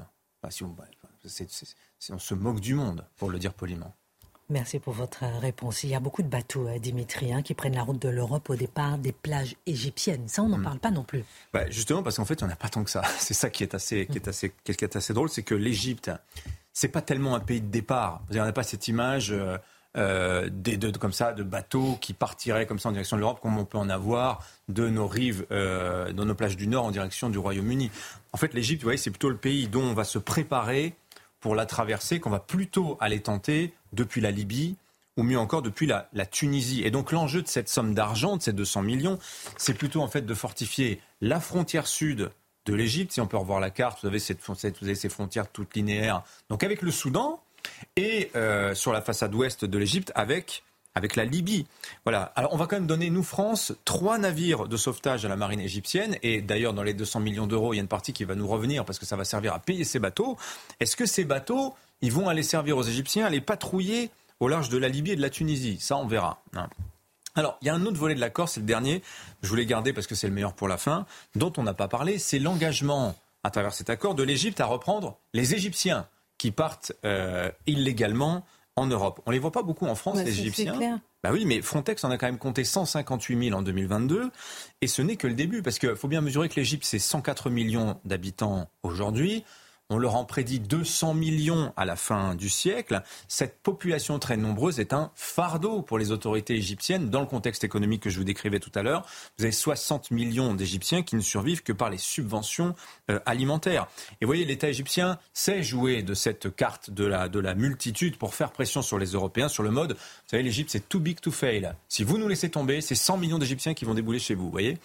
On se moque du monde, pour le dire poliment. Merci pour votre réponse. Il y a beaucoup de bateaux, Dimitri, qui prennent la route de l'Europe au départ des plages égyptiennes. Ça, on n'en parle pas non plus. Justement, parce qu'en fait, il n'y en a pas tant que ça. C'est ça qui est assez drôle, c'est que l'Égypte, c'est pas tellement un pays de départ. On n'a pas cette image comme ça, de bateaux qui partiraient comme ça en direction de l'Europe, comme on peut en avoir de nos rives, de nos plages du Nord en direction du Royaume-Uni. En fait, l'Égypte, vous voyez, c'est plutôt le pays dont on va se préparer pour la traversée, qu'on va plutôt aller tenter depuis la Libye, ou mieux encore depuis la Tunisie. Et donc l'enjeu de cette somme d'argent, de ces 200 millions, c'est plutôt en fait de fortifier la frontière sud de l'Égypte. Si on peut revoir la carte, vous avez ces frontières toutes linéaires. Donc avec le Soudan et sur la façade ouest de l'Égypte avec la Libye. Voilà. Alors on va quand même donner, nous France, 3 navires de sauvetage à la marine égyptienne. Et d'ailleurs dans les 200 millions d'euros, il y a une partie qui va nous revenir parce que ça va servir à payer ces bateaux. Est-ce que ces bateaux, ils vont aller servir aux Égyptiens à les patrouiller au large de la Libye et de la Tunisie? Ça, on verra. Alors, il y a un autre volet de l'accord, c'est le dernier, je voulais garder parce que c'est le meilleur pour la fin, dont on n'a pas parlé, c'est l'engagement, à travers cet accord, de l'Égypte à reprendre les Égyptiens qui partent illégalement en Europe. On ne les voit pas beaucoup en France, les Égyptiens. C'est clair. Bah oui, mais Frontex en a quand même compté 158 000 en 2022, et ce n'est que le début, parce qu'il faut bien mesurer que l'Égypte, c'est 104 millions d'habitants aujourd'hui. On leur en prédit 200 millions à la fin du siècle. Cette population très nombreuse est un fardeau pour les autorités égyptiennes dans le contexte économique que je vous décrivais tout à l'heure. Vous avez 60 millions d'Égyptiens qui ne survivent que par les subventions alimentaires. Et vous voyez, l'État égyptien sait jouer de cette carte de la multitude pour faire pression sur les Européens, sur le mode, vous savez, l'Égypte, c'est too big to fail. Si vous nous laissez tomber, c'est 100 millions d'Égyptiens qui vont débouler chez vous, vous voyez.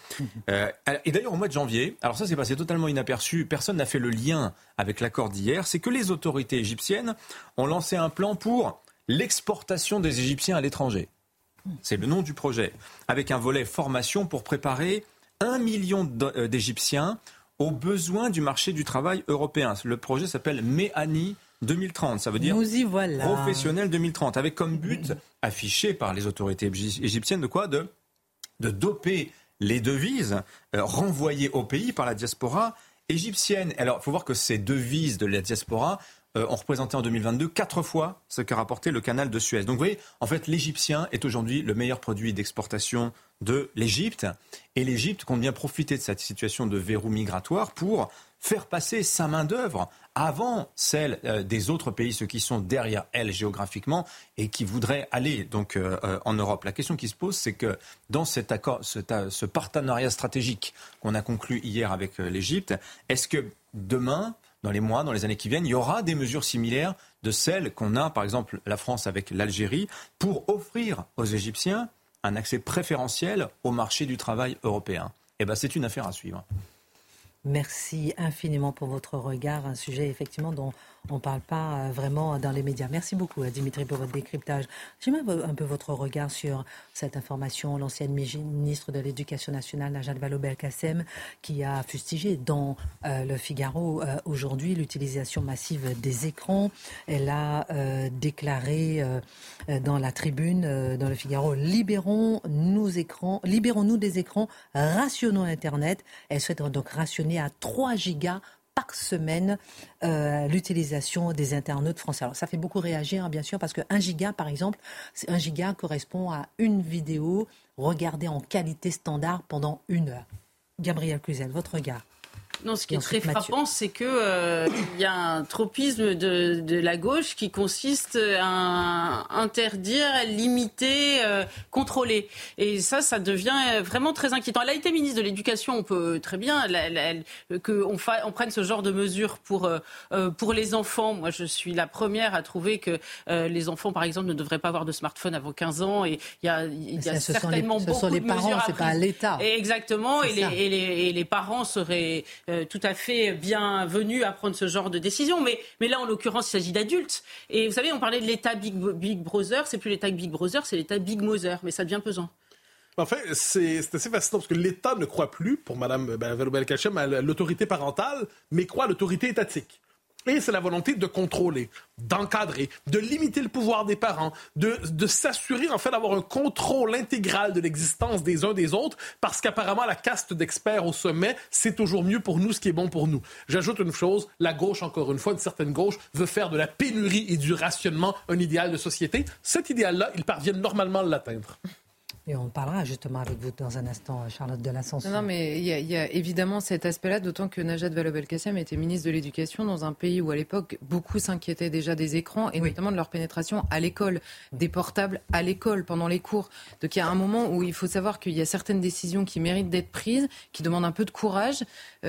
Et d'ailleurs, au mois de janvier, alors ça, c'est passé totalement inaperçu, personne n'a fait le lien avec l'accord d'hier, c'est que les autorités égyptiennes ont lancé un plan pour l'exportation des Égyptiens à l'étranger. C'est le nom du projet. Avec un volet formation pour préparer 1 million d'Égyptiens aux besoins du marché du travail européen. Le projet s'appelle MEANI 2030. Ça veut dire professionnel 2030. Avec comme but affiché par les autorités égyptiennes de quoi ? De doper les devises renvoyées au pays par la diaspora égyptienne. Alors, il faut voir que ces devises de la diaspora ont représenté en 2022 4 fois ce qu'a rapporté le canal de Suez. Donc, vous voyez, en fait, l'Égyptien est aujourd'hui le meilleur produit d'exportation de l'Égypte. Et l'Égypte compte bien profiter de cette situation de verrou migratoire pour faire passer sa main-d'œuvre avant celle des autres pays, ceux qui sont derrière elle géographiquement et qui voudraient aller donc en Europe. La question qui se pose, c'est que dans cet accord, ce partenariat stratégique qu'on a conclu hier avec l'Égypte, est-ce que demain, dans les mois, dans les années qui viennent, il y aura des mesures similaires de celles qu'on a, par exemple, la France avec l'Algérie, pour offrir aux Égyptiens un accès préférentiel au marché du travail européen? Eh bien, c'est une affaire à suivre. Merci infiniment pour votre regard, un sujet effectivement dont on ne parle pas vraiment dans les médias. Merci beaucoup Dimitri pour votre décryptage. J'aimerais un peu votre regard sur cette information. L'ancienne ministre de l'Éducation nationale, Najat Vallaud-Belkacem, qui a fustigé dans le Figaro aujourd'hui l'utilisation massive des écrans. Elle a déclaré dans la tribune, dans le Figaro, libérons-nous des écrans, rationnons Internet. Elle souhaite donc rationner à 3 gigas par semaine l'utilisation des internautes français. Alors ça fait beaucoup réagir, bien sûr, parce que 1 giga, par exemple, 1 giga correspond à une vidéo regardée en qualité standard pendant 1 heure. Gabriel Cluzel, votre regard? Non, ce qui est très frappant, c'est que il y a un tropisme de la gauche qui consiste à interdire, limiter, contrôler. Et ça devient vraiment très inquiétant. Elle a été ministre de l'Éducation, on peut très bien qu'on prenne ce genre de mesures pour les enfants. Moi, je suis la première à trouver que les enfants, par exemple, ne devraient pas avoir de smartphone avant 15 ans. Et il y a certainement beaucoup de mesures à prendre. Ce sont les parents, c'est pas l'État. Exactement. Et les parents seraient tout à fait bienvenus à prendre ce genre de décision. Mais là, en l'occurrence, il s'agit d'adultes. Et vous savez, on parlait de l'État Big Brother. C'est plus l'État Big Brother, c'est l'État Big Mother. Mais ça devient pesant. En fait, c'est assez fascinant parce que l'État ne croit plus, pour Mme Vallaud-Belkacem, à l'autorité parentale, mais croit à l'autorité étatique. Et c'est la volonté de contrôler, d'encadrer, de limiter le pouvoir des parents, de s'assurer en fait d'avoir un contrôle intégral de l'existence des uns des autres, parce qu'apparemment la caste d'experts au sommet, c'est toujours mieux pour nous ce qui est bon pour nous. J'ajoute une chose, la gauche, encore une fois, une certaine gauche, veut faire de la pénurie et du rationnement un idéal de société. Cet idéal-là, ils parviennent normalement à l'atteindre. Et on parlera justement avec vous dans un instant, Charlotte de l'Ascension. Non, mais il y a évidemment cet aspect-là, d'autant que Najat Vallaud-Belkacem était ministre de l'Éducation dans un pays où, à l'époque, beaucoup s'inquiétaient déjà des écrans et notamment de leur pénétration à l'école, des portables à l'école pendant les cours. Donc il y a un moment où il faut savoir qu'il y a certaines décisions qui méritent d'être prises, qui demandent un peu de courage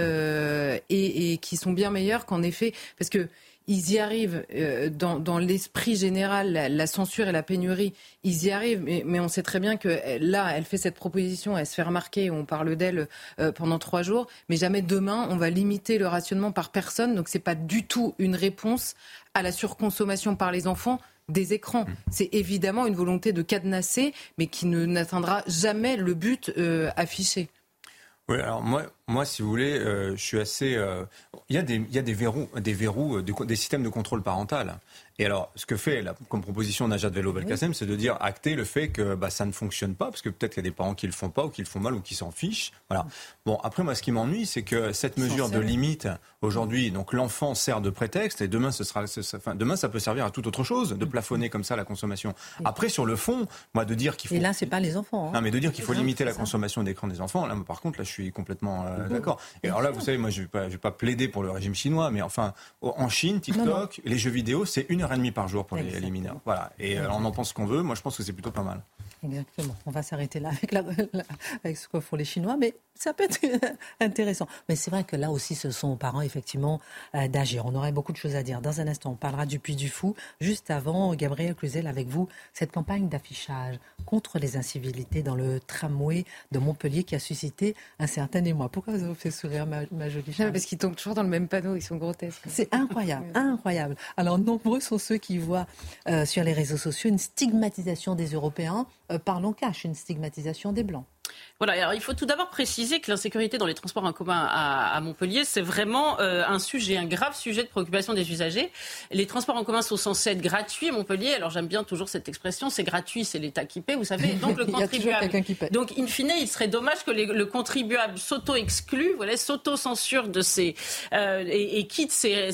et qui sont bien meilleures qu'en effet... Parce que ils y arrivent dans l'esprit général, la censure et la pénurie, ils y arrivent, mais on sait très bien que là, elle fait cette proposition, elle se fait remarquer, on parle d'elle pendant 3 jours, mais jamais demain, on va limiter le rationnement par personne, donc c'est pas du tout une réponse à la surconsommation par les enfants des écrans. C'est évidemment une volonté de cadenasser, mais qui n'atteindra jamais le but affiché. Oui, alors moi, si vous voulez, je suis assez... Il y a des verrous, des systèmes de contrôle parental. Et alors, ce que fait comme proposition Najat Vallaud-Belkacem, c'est de dire acter le fait que ça ne fonctionne pas, parce que peut-être qu'il y a des parents qui le font pas, ou qui le font mal, ou qui s'en fichent. Voilà. Bon, après, moi, ce qui m'ennuie, c'est que cette mesure de limite, aujourd'hui, donc l'enfant sert de prétexte, et demain, demain, ça peut servir à toute autre chose, de plafonner comme ça la consommation. Après, sur le fond, moi, de dire qu'il faut... Et là, c'est pas les enfants. Hein. Non, mais de dire qu'il faut limiter la consommation d'écran des enfants, là, par contre, là, je suis complètement d'accord. Et alors là, vous savez, moi, je vais pas plaider pour le régime chinois, mais enfin, en Chine, TikTok, les jeux vidéo, c'est 1h30 par jour pour les mineurs. Voilà. Et on en pense qu'on veut. Moi, je pense que c'est plutôt pas mal. Exactement. On va s'arrêter là avec ce que font les Chinois, mais ça peut être intéressant. Mais c'est vrai que là aussi, ce sont aux parents, effectivement, d'agir. On aurait beaucoup de choses à dire. Dans un instant, on parlera du Puy du Fou. Juste avant, Gabriel Cluzel, avec vous, cette campagne d'affichage contre les incivilités dans le tramway de Montpellier qui a suscité un certain émoi. Pourquoi vous avez fait sourire, ma jolie Charlotte ? Parce qu'ils tombent toujours dans le même panneau, ils sont grotesques. C'est incroyable, incroyable. Alors, nombreux sont ceux qui voient sur les réseaux sociaux une stigmatisation des Européens par l'encache, une stigmatisation des Blancs. Voilà, alors il faut tout d'abord préciser que l'insécurité dans les transports en commun à Montpellier, c'est vraiment un grave sujet de préoccupation des usagers. Les transports en commun sont censés être gratuits à Montpellier. Alors j'aime bien toujours cette expression, c'est gratuit, c'est l'État qui paie, vous savez. Donc le contribuable. Donc in fine, il serait dommage que le contribuable s'auto-exclue, s'auto-censure de et quitte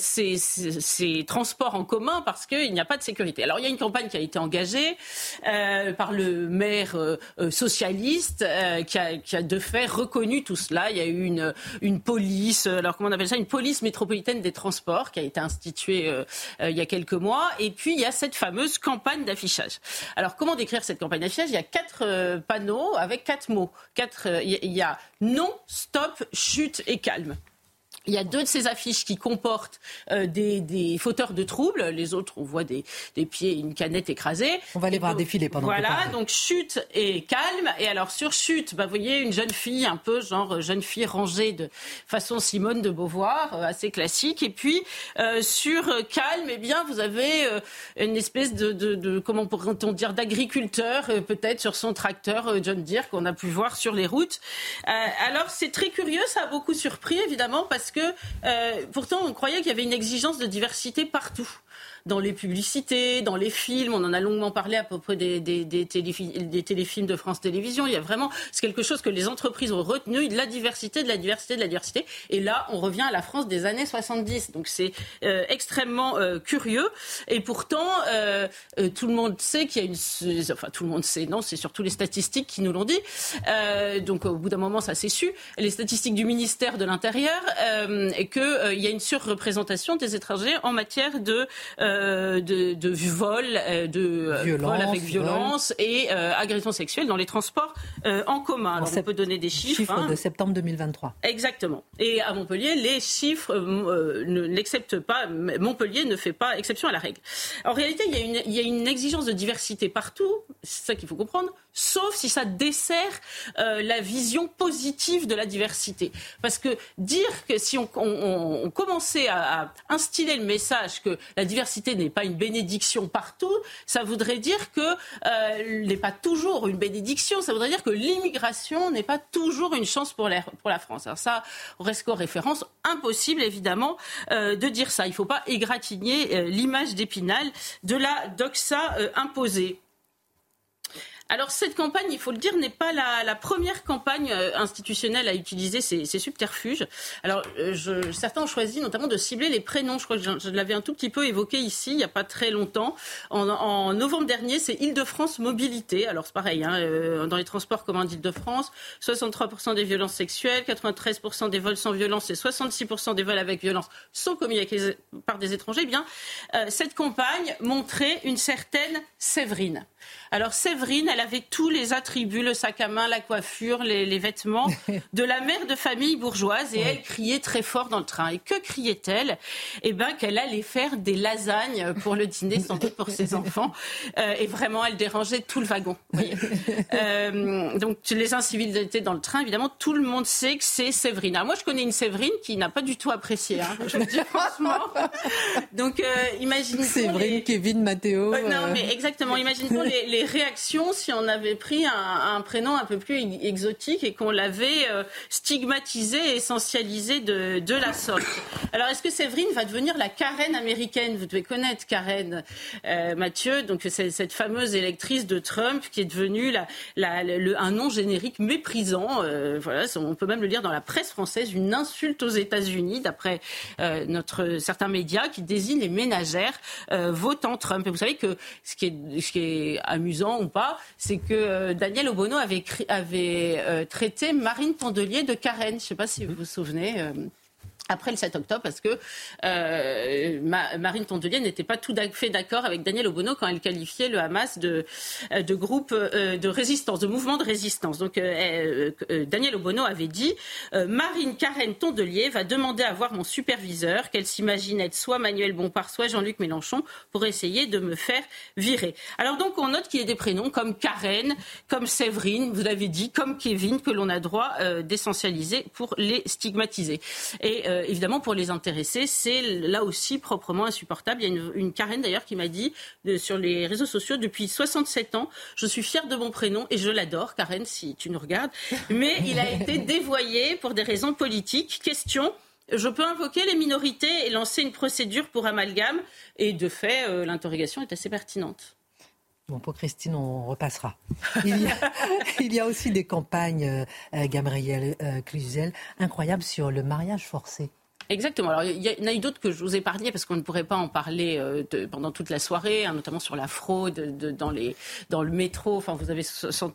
ces transports en commun parce qu'il n'y a pas de sécurité. Alors il y a une campagne qui a été engagée par le maire socialiste. Qui a de fait reconnu tout cela. Il y a eu une police, alors comment on appelle ça, une police métropolitaine des transports qui a été instituée il y a quelques mois. Et puis il y a cette fameuse campagne d'affichage. Alors comment décrire cette campagne d'affichage ? Il y a 4 panneaux avec 4 mots. Il y a non, stop, chute et calme. Il y a 2 de ces affiches qui comportent des fauteurs de troubles. Les autres, on voit des pieds et une canette écrasée. On va les voir défiler pendant que vous parlez. Donc chute et calme. Et alors sur chute, vous voyez une jeune fille, un peu genre jeune fille rangée de façon Simone de Beauvoir, assez classique. Et puis sur calme, vous avez une espèce de comment pourrait-on dire, d'agriculteur, peut-être sur son tracteur John Deere qu'on a pu voir sur les routes. Alors c'est très curieux, ça a beaucoup surpris évidemment parce que pourtant on croyait qu'il y avait une exigence de diversité partout. Dans les publicités, dans les films, on en a longuement parlé à propos des téléfilms de France Télévisions. Il y a vraiment, c'est quelque chose que les entreprises ont retenu, de la diversité. Et là, on revient à la France des années 70. Donc c'est extrêmement curieux. Et pourtant, tout le monde sait qu'il y a tout le monde sait, non, c'est surtout les statistiques qui nous l'ont dit. Donc au bout d'un moment, ça s'est su. Les statistiques du ministère de l'Intérieur, et qu'il y a une surreprésentation des étrangers en matière de vol, vol avec violence et agression sexuelle dans les transports en commun. Alors on peut donner des chiffres. De septembre 2023. Exactement. Et à Montpellier, les chiffres ne l'acceptent pas. Montpellier ne fait pas exception à la règle. En réalité, il y a une exigence de diversité partout. C'est ça qu'il faut comprendre. Sauf si ça dessert la vision positive de la diversité. Parce que dire que si on commençait à instiller le message que la diversité n'est pas une bénédiction partout, ça voudrait dire que n'est pas toujours une bénédiction, ça voudrait dire que l'immigration n'est pas toujours une chance pour la France. Alors ça, on reste qu'aux références, impossible évidemment de dire ça. Il ne faut pas égratigner l'image d'Épinal de la doxa imposée. Alors cette campagne, il faut le dire, n'est pas la première campagne institutionnelle à utiliser ces subterfuges. Alors certains ont choisi notamment de cibler les prénoms. Je crois que je l'avais un tout petit peu évoqué ici, il n'y a pas très longtemps. En novembre dernier, c'est Île-de-France Mobilité. Alors c'est pareil, dans les transports communs d'Île-de-France, 63% des violences sexuelles, 93% des vols sans violence et 66% des vols avec violence sont commis par des étrangers. Eh bien, cette campagne montrait une certaine Séverine. Alors Séverine, elle avait tous les attributs, le sac à main, la coiffure, les vêtements de la mère de famille bourgeoise et elle criait très fort dans le train. Et que criait-elle ? Eh bien qu'elle allait faire des lasagnes pour le dîner, sans doute pour ses enfants. Et vraiment, elle dérangeait tout le wagon. Donc les incivilités dans le train, évidemment, tout le monde sait que c'est Séverine. Alors moi, je connais une Séverine qui n'a pas du tout apprécié, je vous dis franchement. Donc imaginez Séverine, Kevin, Mathéo. Non, mais exactement. Imaginez les réactions si on avait pris un prénom un peu plus exotique et qu'on l'avait stigmatisé et essentialisé de la sorte. Alors, est-ce que Séverine va devenir la Karen américaine ? Vous devez connaître Karen, Mathieu. Donc, c'est cette fameuse électrice de Trump qui est devenue un nom générique méprisant. Voilà, on peut même le lire dans la presse française, une insulte aux États-Unis, d'après certains médias qui désignent les ménagères votant Trump. Et vous savez que ce qui est amusant ou pas, c'est que Daniel Obono avait traité Marine Tondelier de Karen. Je ne sais pas si vous vous souvenez. Après le 7 octobre, parce que Marine Tondelier n'était pas tout à fait d'accord avec Daniel Obono quand elle qualifiait le Hamas de groupe de résistance, de mouvement de résistance. Donc Daniel Obono avait dit Marine Karen Tondelier va demander à voir mon superviseur, qu'elle s'imagine être soit Manuel Bompard, soit Jean-Luc Mélenchon, pour essayer de me faire virer. Alors donc on note qu'il y a des prénoms comme Karen, comme Séverine, vous l'avez dit, comme Kevin, que l'on a droit d'essentialiser pour les stigmatiser. Et évidemment, pour les intéressés, c'est là aussi proprement insupportable. Il y a une Karen d'ailleurs qui m'a dit sur les réseaux sociaux, depuis 67 ans, je suis fière de mon prénom et je l'adore, Karen, si tu nous regardes. Mais il a été dévoyé pour des raisons politiques. Question, je peux invoquer les minorités et lancer une procédure pour amalgame ? Et de fait, l'interrogation est assez pertinente. Bon, pour Christine, on repassera. Il y a aussi des campagnes, Gabrielle Cluzel, incroyables sur le mariage forcé. Exactement. Alors, il y en a eu d'autres que je vous ai épargnées parce qu'on ne pourrait pas en parler pendant toute la soirée, notamment sur la fraude dans le métro. Enfin, vous avez sans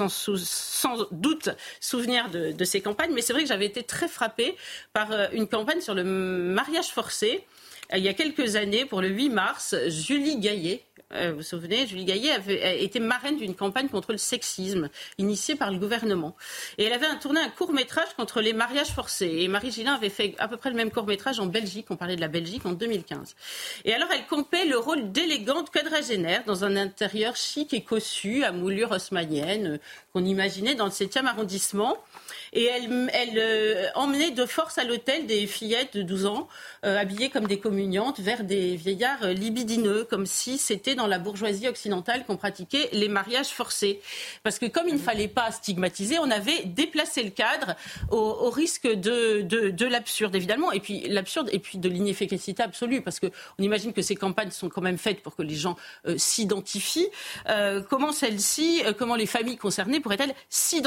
doute souvenir de ces campagnes. Mais c'est vrai que j'avais été très frappée par une campagne sur le mariage forcé. Il y a quelques années, pour le 8 mars, Julie Gaillet, vous vous souvenez, Julie Gaillet avait été marraine d'une campagne contre le sexisme initiée par le gouvernement. Et elle avait tourné un court-métrage contre les mariages forcés. Et Marie Gillin avait fait à peu près le même court-métrage en Belgique. On parlait de la Belgique en 2015. Et alors, elle campait le rôle d'élégante quadragénaire dans un intérieur chic et cossu, à moulure haussmannienne, qu'on imaginait dans le 7e arrondissement. Et elle emmenait de force à l'hôtel des fillettes de 12 ans, habillées comme des communiantes, vers des vieillards libidineux, comme si c'était dans la bourgeoisie occidentale qu'on pratiquait les mariages forcés. Parce que comme il ne fallait pas stigmatiser, on avait déplacé le cadre au risque de l'absurde, évidemment, et puis l'absurde, et puis de l'inefficacité absolue, parce qu'on imagine que ces campagnes sont quand même faites pour que les gens s'identifient. Comment les familles concernées pourraient-elles s'identifier ?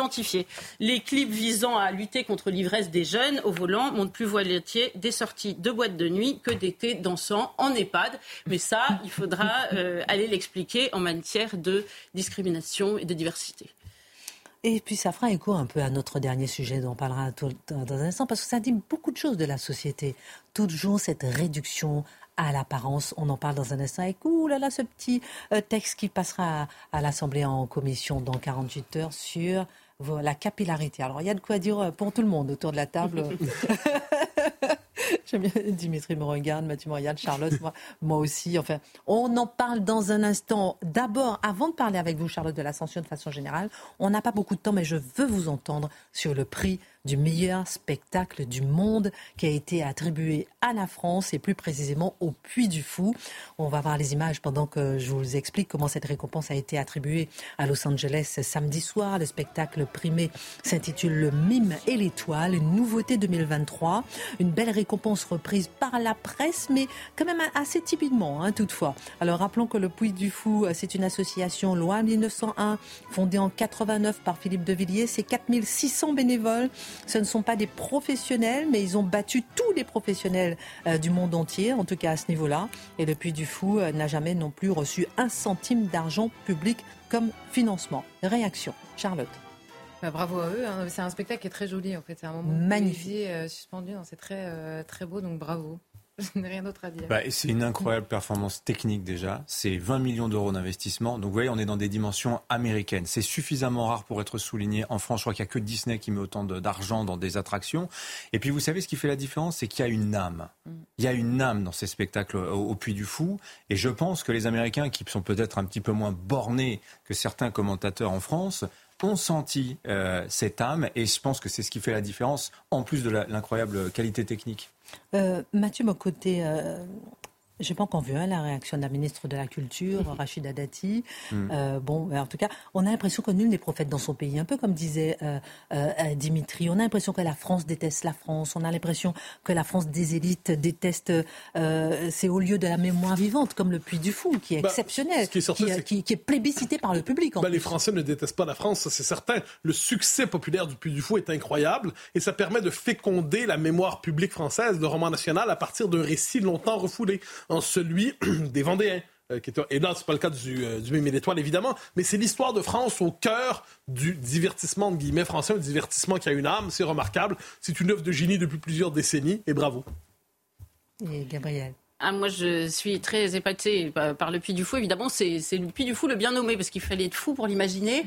Les clips visant à lutter contre l'ivresse des jeunes au volant montrent plus volontiers des sorties de boîtes de nuit que d'été dansant en EHPAD. Mais ça, il faudra aller l'expliquer en matière de discrimination et de diversité. Et puis ça fera écho un peu à notre dernier sujet dont on parlera dans un instant, parce que ça dit beaucoup de choses de la société. Toujours cette réduction à l'apparence. On en parle dans un instant avec ce petit texte qui passera à l'Assemblée en commission dans 48 heures sur la capillarité. Alors il y a de quoi dire pour tout le monde autour de la table. J'aime bien, Dimitri me regarde, Mathieu me regarde, Charlotte, moi aussi. Enfin, on en parle dans un instant. D'abord, avant de parler avec vous, Charlotte, de l'Ascension de façon générale, on n'a pas beaucoup de temps, mais je veux vous entendre sur le prix du meilleur spectacle du monde qui a été attribué à la France et plus précisément au Puy du Fou. On va voir les images pendant que je vous explique comment cette récompense a été attribuée à Los Angeles samedi soir. Le spectacle primé s'intitule Le Mime et l'étoile, une nouveauté 2023, une belle récompense annonce reprise par la presse, mais quand même assez timidement, toutefois. Alors rappelons que le Puy du Fou, c'est une association loi 1901, fondée en 89 par Philippe de Villiers. C'est 4600 bénévoles. Ce ne sont pas des professionnels, mais ils ont battu tous les professionnels du monde entier, en tout cas à ce niveau-là. Et le Puy du Fou n'a jamais non plus reçu 1 centime d'argent public comme financement. Réaction, Charlotte. Bravo à eux, c'est un spectacle qui est très joli en fait, c'est un moment magnifique, suspendu, c'est très, très beau, donc bravo. Je n'ai rien d'autre à dire. C'est une incroyable performance technique déjà. C'est 20 millions d'euros d'investissement. Donc vous voyez, on est dans des dimensions américaines. C'est suffisamment rare pour être souligné. En France, je crois qu'il n'y a que Disney qui met autant d'argent dans des attractions. Et puis vous savez, ce qui fait la différence, c'est qu'il y a une âme. Il y a une âme dans ces spectacles au Puy du Fou. Et je pense que les Américains, qui sont peut-être un petit peu moins bornés que certains commentateurs en France, ont senti cette âme. Et je pense que c'est ce qui fait la différence, en plus de l'incroyable qualité technique. Mathieu Bocoté, j'ai pas encore vu la réaction de la ministre de la Culture, Rachida Dati. En tout cas, on a l'impression que nul n'est prophète dans son pays. Un peu comme disait Dimitri, on a l'impression que la France déteste la France. On a l'impression que la France des élites déteste ces hauts lieux de la mémoire vivante, comme le Puy du Fou, qui est exceptionnel, qui est plébiscité par le public. Les Français ne détestent pas la France, ça c'est certain. Le succès populaire du Puy du Fou est incroyable et ça permet de féconder la mémoire publique française, le roman national, à partir d'un récit longtemps refoulé. En celui des Vendéens. Et là, ce n'est pas le cas du Mime et l'Étoile, évidemment, mais c'est l'histoire de France au cœur du divertissement, de guillemets, français, un divertissement qui a une âme, c'est remarquable. C'est une œuvre de génie depuis plusieurs décennies, et bravo. Et Gabriel. Moi, je suis très épatée par le Puy du Fou. Évidemment, c'est le Puy du Fou le bien nommé, parce qu'il fallait être fou pour l'imaginer.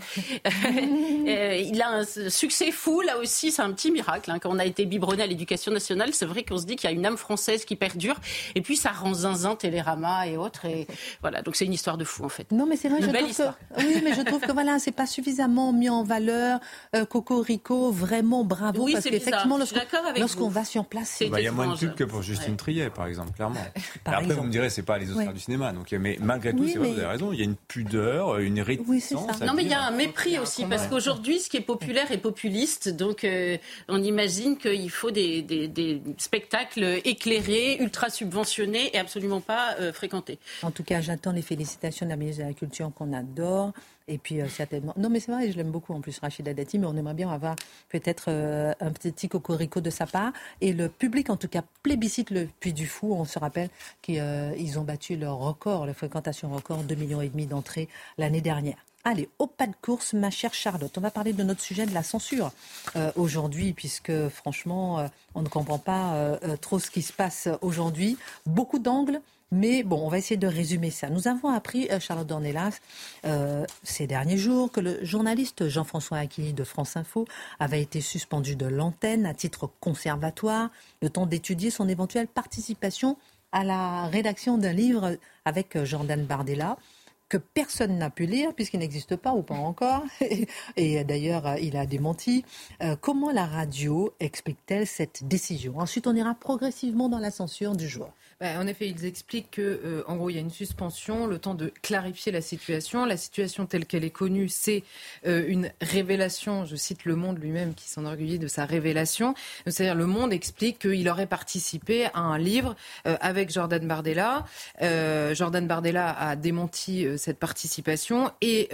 Il a un succès fou, là aussi, c'est un petit miracle. Quand on a été biberonné à l'éducation nationale, c'est vrai qu'on se dit qu'il y a une âme française qui perdure. Et puis, ça rend zinzin Télérama et autres. Et voilà, donc c'est une histoire de fou, en fait. Non, mais c'est vrai, je trouve que voilà, c'est pas suffisamment mis en valeur. Cocorico, vraiment bravo. Oui, parce qu'effectivement, lorsqu'on va sur place, il y a moins de pubs que pour Justine Triet, par exemple, clairement. Après, vous me direz, c'est pas les Oscars du cinéma. Donc, mais malgré tout, c'est vrai, vous avez raison. Il y a une pudeur, une réticence. Non, mais il y a un mépris aussi, parce qu'aujourd'hui, ce qui est populaire est populiste. Donc, on imagine qu'il faut des spectacles éclairés, ultra subventionnés et absolument pas fréquentés. En tout cas, j'attends les félicitations de la ministre de la Culture qu'on adore. Et puis, certainement... Non, mais c'est vrai, je l'aime beaucoup en plus, Rachida Dati, mais on aimerait bien avoir peut-être un petit cocorico de sa part. Et le public, en tout cas, plébiscite le Puy du Fou. On se rappelle qu'ils ont battu leur record, la fréquentation record, 2,5 millions d'entrées l'année dernière. Allez, au pas de course, ma chère Charlotte, on va parler de notre sujet de la censure aujourd'hui, puisque franchement, on ne comprend pas trop ce qui se passe aujourd'hui. Beaucoup d'angles. Mais bon, on va essayer de résumer ça. Nous avons appris, Charlotte Dornelas, ces derniers jours, que le journaliste Jean-François Aquili de France Info avait été suspendu de l'antenne à titre conservatoire, le temps d'étudier son éventuelle participation à la rédaction d'un livre avec Jordan Bardella, que personne n'a pu lire, puisqu'il n'existe pas, ou pas encore. Et d'ailleurs, il a démenti. Comment la radio explique-t-elle cette décision ? Ensuite, on ira progressivement dans la censure du jour. En effet, ils expliquent que, en gros, il y a une suspension, le temps de clarifier la situation. La situation telle qu'elle est connue, c'est une révélation. Je cite Le Monde lui-même qui s'enorgueillit de sa révélation. C'est-à-dire, Le Monde explique qu'il aurait participé à un livre avec Jordan Bardella. Jordan Bardella a démenti cette participation et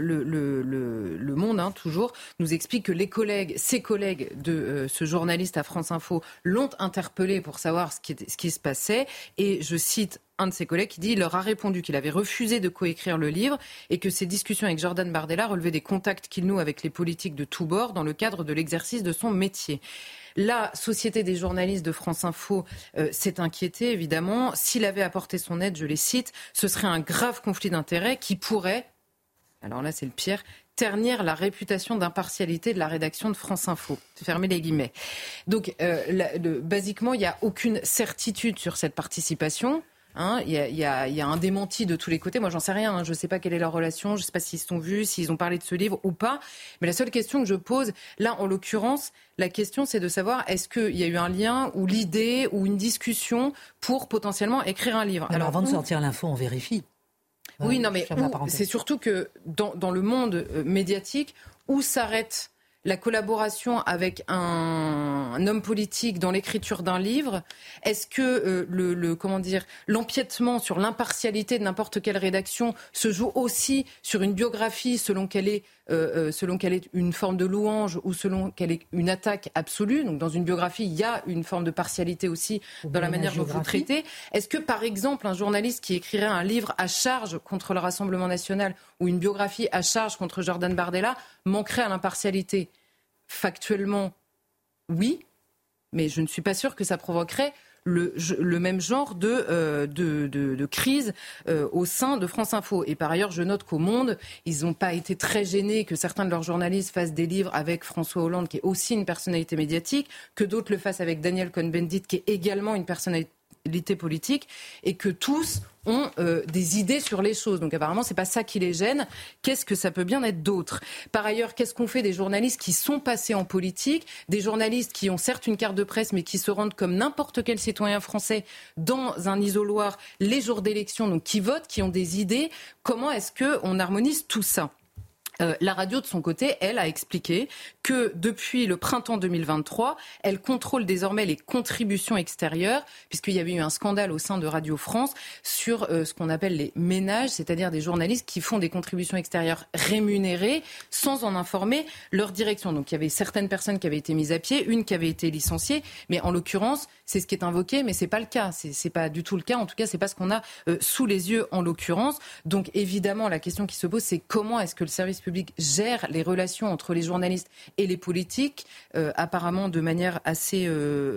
le Monde, toujours, nous explique que ses collègues de ce journaliste à France Info l'ont interpellé pour savoir ce qui se passait. Et je cite un de ses collègues qui dit il leur a répondu qu'il avait refusé de coécrire le livre et que ses discussions avec Jordan Bardella relevaient des contacts qu'il noue avec les politiques de tous bords dans le cadre de l'exercice de son métier. La Société des journalistes de France Info s'est inquiétée, évidemment. S'il avait apporté son aide, je les cite, ce serait un grave conflit d'intérêts qui pourrait, alors là c'est le pire, ternir la réputation d'impartialité de la rédaction de France Info. Fermez les guillemets. Donc, basiquement, il n'y a aucune certitude sur cette participation. Il y a un démenti de tous les côtés. Moi, j'en sais rien. Je ne sais pas quelle est leur relation. Je ne sais pas s'ils se sont vus, s'ils ont parlé de ce livre ou pas. Mais la seule question que je pose, là, en l'occurrence, la question, c'est de savoir est-ce qu'il y a eu un lien ou l'idée ou une discussion pour potentiellement écrire un livre. Alors, avant de sortir l'info, on vérifie. Oui, non, mais c'est surtout que dans le monde médiatique, où s'arrête la collaboration avec un homme politique dans l'écriture d'un livre? Est-ce que l'empiètement sur l'impartialité de n'importe quelle rédaction se joue aussi sur une biographie selon qu'elle est une forme de louange ou selon qu'elle est une attaque absolue? Donc dans une biographie, il y a une forme de partialité aussi dans la manière dont vous traitez. Est-ce que par exemple un journaliste qui écrirait un livre à charge contre le Rassemblement national ou une biographie à charge contre Jordan Bardella manquerait à l'impartialité? Factuellement, oui, mais je ne suis pas sûre que ça provoquerait le même genre de crise au sein de France Info. Et par ailleurs, je note qu'au Monde, ils n'ont pas été très gênés que certains de leurs journalistes fassent des livres avec François Hollande, qui est aussi une personnalité médiatique, que d'autres le fassent avec Daniel Cohn-Bendit, qui est également une personnalité politique, et que tous ont des idées sur les choses. Donc apparemment, c'est pas ça qui les gêne. Qu'est-ce que ça peut bien être d'autre? Par ailleurs, qu'est-ce qu'on fait des journalistes qui sont passés en politique, des journalistes qui ont certes une carte de presse, mais qui se rendent comme n'importe quel citoyen français dans un isoloir les jours d'élection, donc qui votent, qui ont des idées? Comment est-ce qu'on harmonise tout ça? La radio, de son côté, elle a expliqué que depuis le printemps 2023, elle contrôle désormais les contributions extérieures, puisqu'il y avait eu un scandale au sein de Radio France sur ce qu'on appelle les ménages, c'est-à-dire des journalistes qui font des contributions extérieures rémunérées sans en informer leur direction. Donc il y avait certaines personnes qui avaient été mises à pied, une qui avait été licenciée, mais en l'occurrence, c'est ce qui est invoqué, mais c'est pas le cas. C'est pas du tout le cas. En tout cas, c'est pas ce qu'on a sous les yeux en l'occurrence. Donc évidemment, la question qui se pose, c'est comment est-ce que le service public gère les relations entre les journalistes et les politiques, apparemment de manière assez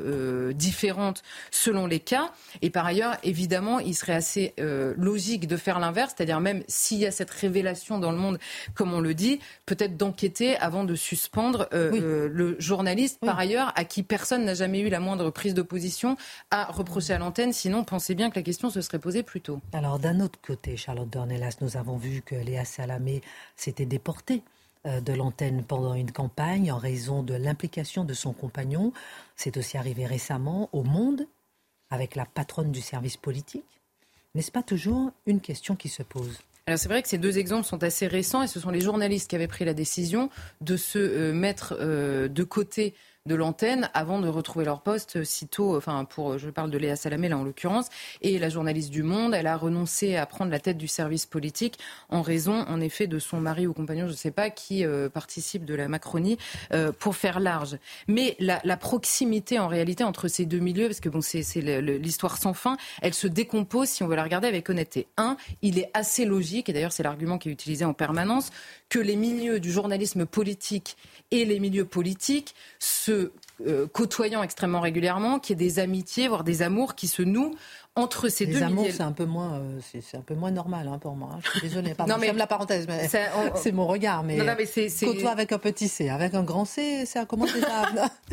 différente selon les cas. Et par ailleurs, évidemment, il serait assez logique de faire l'inverse, c'est-à-dire même s'il y a cette révélation dans le Monde, comme on le dit, peut-être d'enquêter avant de suspendre le journaliste, par ailleurs, à qui personne n'a jamais eu la moindre prise de position à reprocher à l'antenne. Sinon, pensez bien que la question se serait posée plus tôt. Alors, d'un autre côté, Charlotte Dornelas, nous avons vu que Léa Salamé s'était déportée de l'antenne pendant une campagne en raison de l'implication de son compagnon. C'est aussi arrivé récemment au Monde avec la patronne du service politique. N'est-ce pas toujours une question qui se pose ? Alors c'est vrai que ces deux exemples sont assez récents et ce sont les journalistes qui avaient pris la décision de se mettre de côté de l'antenne avant de retrouver leur poste sitôt, je parle de Léa Salamé là en l'occurrence, et la journaliste du Monde, elle a renoncé à prendre la tête du service politique en raison en effet de son mari ou compagnon, je ne sais pas, qui participe de la Macronie pour faire large. Mais la proximité en réalité entre ces deux milieux, parce que c'est l'histoire sans fin, elle se décompose si on veut la regarder avec honnêteté. Il est assez logique, et d'ailleurs c'est l'argument qui est utilisé en permanence, que les milieux du journalisme politique et les milieux politiques se côtoyant extrêmement régulièrement, qu'il y ait des amitiés, voire des amours qui se nouent entre ces deux milieux. Les amours, c'est un peu moins normal pour moi. Je suis désolée, pardon, je ferme la parenthèse, mais c'est mon regard. Mais, côtoie avec un petit C, avec un grand C, ça commence déjà.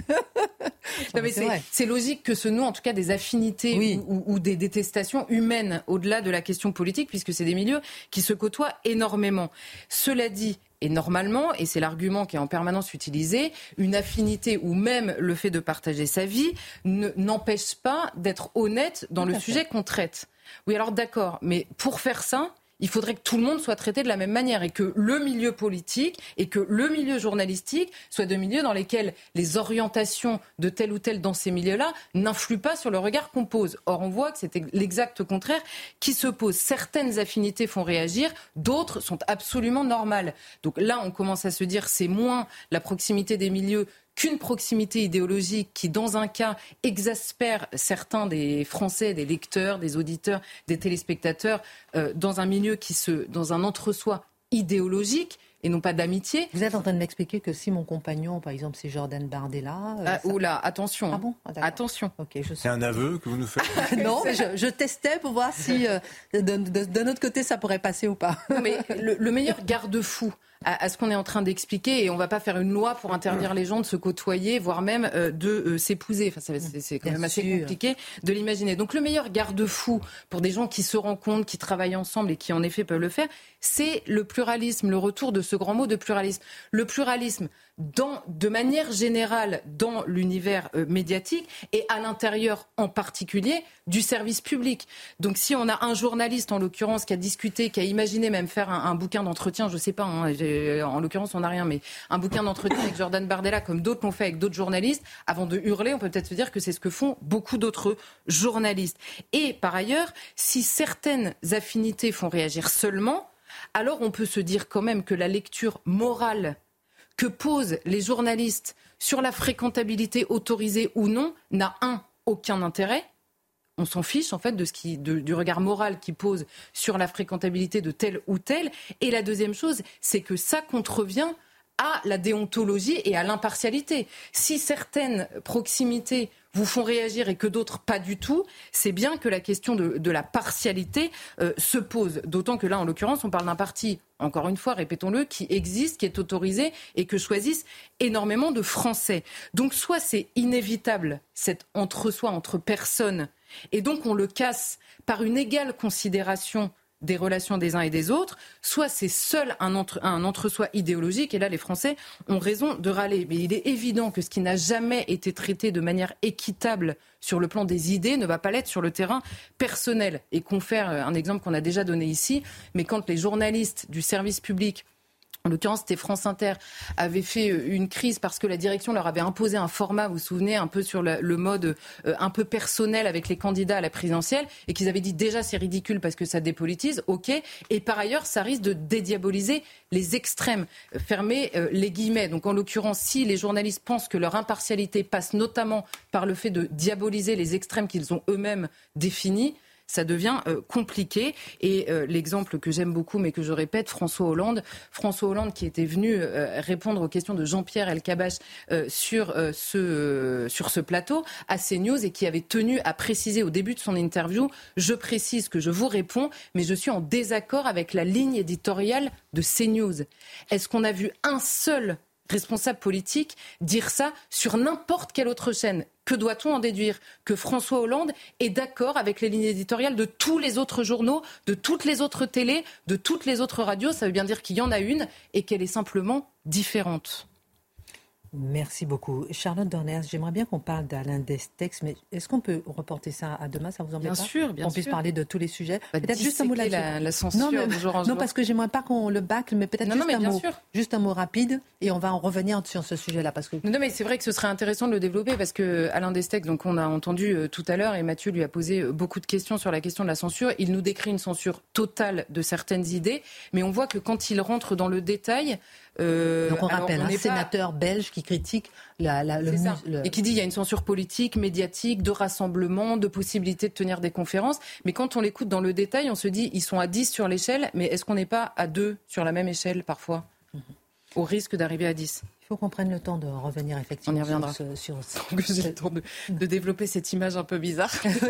C'est logique que se nouent en tout cas des affinités ou des détestations humaines au-delà de la question politique, puisque c'est des milieux qui se côtoient énormément. Cela dit, et normalement, et c'est l'argument qui est en permanence utilisé, une affinité ou même le fait de partager sa vie n'empêche pas d'être honnête dans le sujet qu'on traite. Oui, alors d'accord, mais pour faire ça, il faudrait que tout le monde soit traité de la même manière et que le milieu politique et que le milieu journalistique soient deux milieux dans lesquels les orientations de tel ou tel dans ces milieux-là n'influent pas sur le regard qu'on pose. Or, on voit que c'est l'exact contraire qui se pose. Certaines affinités font réagir, d'autres sont absolument normales. Donc là, on commence à se dire c'est moins la proximité des milieux qu'une proximité idéologique qui, dans un cas, exaspère certains des Français, des lecteurs, des auditeurs, des téléspectateurs, dans un milieu dans un entre-soi idéologique et non pas d'amitié. Vous êtes en train de m'expliquer que si mon compagnon, par exemple, c'est Jordan Bardella... Oula, attention. Ah bon ? Attention. Okay, c'est un aveu que vous nous faites. Non, mais je testais pour voir si, d'un autre côté, ça pourrait passer ou pas. Non, mais le meilleur garde-fou à ce qu'on est en train d'expliquer, et on ne va pas faire une loi pour interdire les gens de se côtoyer, voire même de s'épouser. Enfin, c'est quand même assez compliqué de l'imaginer. Donc le meilleur garde-fou pour des gens qui se rencontrent, qui travaillent ensemble et qui en effet peuvent le faire, c'est le pluralisme, le retour de ce grand mot de pluralisme. Le pluralisme de manière générale dans l'univers médiatique et à l'intérieur en particulier du service public. Donc si on a un journaliste en l'occurrence qui a discuté, qui a imaginé même faire un bouquin d'entretien, je sais pas, en l'occurrence on n'a rien, mais un bouquin d'entretien avec Jordan Bardella comme d'autres l'ont fait avec d'autres journalistes, avant de hurler, on peut peut-être se dire que c'est ce que font beaucoup d'autres journalistes. Et par ailleurs, si certaines affinités font réagir seulement, alors on peut se dire quand même que la lecture morale que posent les journalistes sur la fréquentabilité autorisée ou non n'a aucun intérêt. On s'en fiche en fait du regard moral qu'ils posent sur la fréquentabilité de tel ou tel. Et la deuxième chose, c'est que ça contrevient à la déontologie et à l'impartialité. Si certaines proximités vous font réagir et que d'autres pas du tout, c'est bien que la question de la partialité se pose. D'autant que là, en l'occurrence, on parle d'un parti, encore une fois, répétons-le, qui existe, qui est autorisé et que choisissent énormément de Français. Donc soit c'est inévitable, cet entre-soi, entre personnes, et donc on le casse par une égale considération des relations des uns et des autres, soit c'est seul un entre-soi idéologique, et là les Français ont raison de râler. Mais il est évident que ce qui n'a jamais été traité de manière équitable sur le plan des idées ne va pas l'être sur le terrain personnel. Et confère un exemple qu'on a déjà donné ici, mais quand les journalistes du service public, en l'occurrence, c'était France Inter, avait fait une crise parce que la direction leur avait imposé un format, vous vous souvenez, un peu sur le mode un peu personnel avec les candidats à la présidentielle, et qu'ils avaient dit déjà c'est ridicule parce que ça dépolitise, ok, et par ailleurs ça risque de dédiaboliser les extrêmes, fermer les guillemets. Donc en l'occurrence, si les journalistes pensent que leur impartialité passe notamment par le fait de diaboliser les extrêmes qu'ils ont eux-mêmes définis, ça devient compliqué. Et l'exemple que j'aime beaucoup, mais que je répète, François Hollande qui était venu répondre aux questions de Jean-Pierre Elkabbach sur ce plateau à CNews, et qui avait tenu à préciser au début de son interview: je précise que je vous réponds, mais je suis en désaccord avec la ligne éditoriale de CNews. Est-ce qu'on a vu un seul responsable politique dire ça sur n'importe quelle autre chaîne? Que doit-on en déduire? Que François Hollande est d'accord avec les lignes éditoriales de tous les autres journaux, de toutes les autres télés, de toutes les autres radios. Ça veut bien dire qu'il y en a une et qu'elle est simplement différente. Merci beaucoup. Charlotte Dorners, j'aimerais bien qu'on parle d'Alain Destex, mais est-ce qu'on peut reporter ça à demain? Ça vous embête pas? Bien sûr. On puisse parler de tous les sujets. Peut-être juste un mot là-dessus. La censure de jour en jour. Non, parce que j'aimerais pas qu'on le bâcle, mais peut-être juste un mot rapide, et on va en revenir sur ce sujet-là. Parce que... Non, mais c'est vrai que ce serait intéressant de le développer, parce que Alain Destex, donc on a entendu tout à l'heure, et Mathieu lui a posé beaucoup de questions sur la question de la censure. Il nous décrit une censure totale de certaines idées, mais on voit que quand il rentre dans le détail... donc on rappelle, un sénateur belge qui critique et qui dit qu'il y a une censure politique, médiatique, de rassemblement, de possibilité de tenir des conférences. Mais quand on l'écoute dans le détail, on se dit ils sont à 10 sur l'échelle, mais est-ce qu'on n'est pas à 2 sur la même échelle parfois, au risque d'arriver à 10? Il faut qu'on prenne le temps de revenir effectivement. On y reviendra. Sur j'ai le temps de développer cette image un peu bizarre.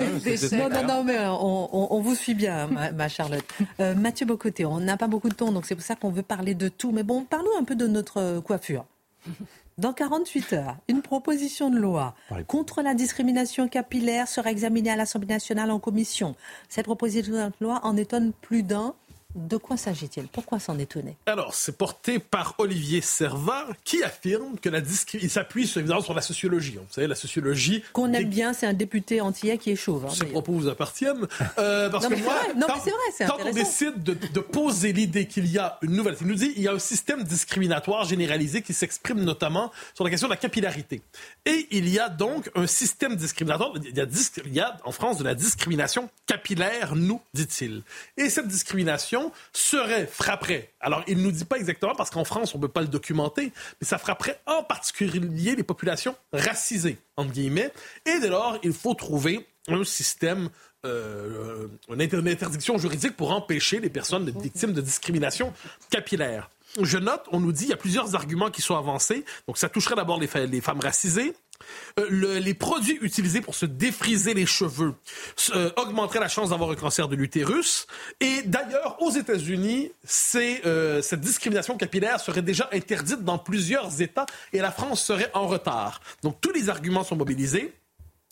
Non, mais on vous suit bien, ma Charlotte. Mathieu Bocoté, on n'a pas beaucoup de temps, donc c'est pour ça qu'on veut parler de tout. Mais bon, parlons un peu de notre coiffure. Dans 48 heures, une proposition de loi contre la discrimination capillaire sera examinée à l'Assemblée nationale en commission. Cette proposition de loi en étonne plus d'un. De quoi s'agit-il? Pourquoi s'en étonner? Alors, c'est porté par Olivier Servat, qui affirme que il s'appuie évidemment sur la sociologie. Vous savez, la sociologie... Qu'on aime bien, c'est un député antillais qui est chauve. Ces propos vous appartiennent. Parce que moi, quand on décide de poser l'idée qu'il y a une nouvelle... Il nous dit qu'il y a un système discriminatoire généralisé qui s'exprime notamment sur la question de la capillarité. Et il y a donc un système discriminatoire. Il y a en France de la discrimination capillaire, nous, dit-il. Et cette discrimination frapperait. Alors, il ne nous dit pas exactement, parce qu'en France, on ne peut pas le documenter, mais ça frapperait en particulier les populations racisées, entre guillemets. Et dès lors, il faut trouver un système, une interdiction juridique pour empêcher les personnes victimes de discrimination capillaire. Je note, on nous dit, il y a plusieurs arguments qui sont avancés. Donc, ça toucherait d'abord les femmes racisées. Les produits utilisés pour se défriser les cheveux augmenteraient la chance d'avoir un cancer de l'utérus. Et d'ailleurs, aux États-Unis, cette discrimination capillaire serait déjà interdite dans plusieurs États et la France serait en retard. Donc, tous les arguments sont mobilisés.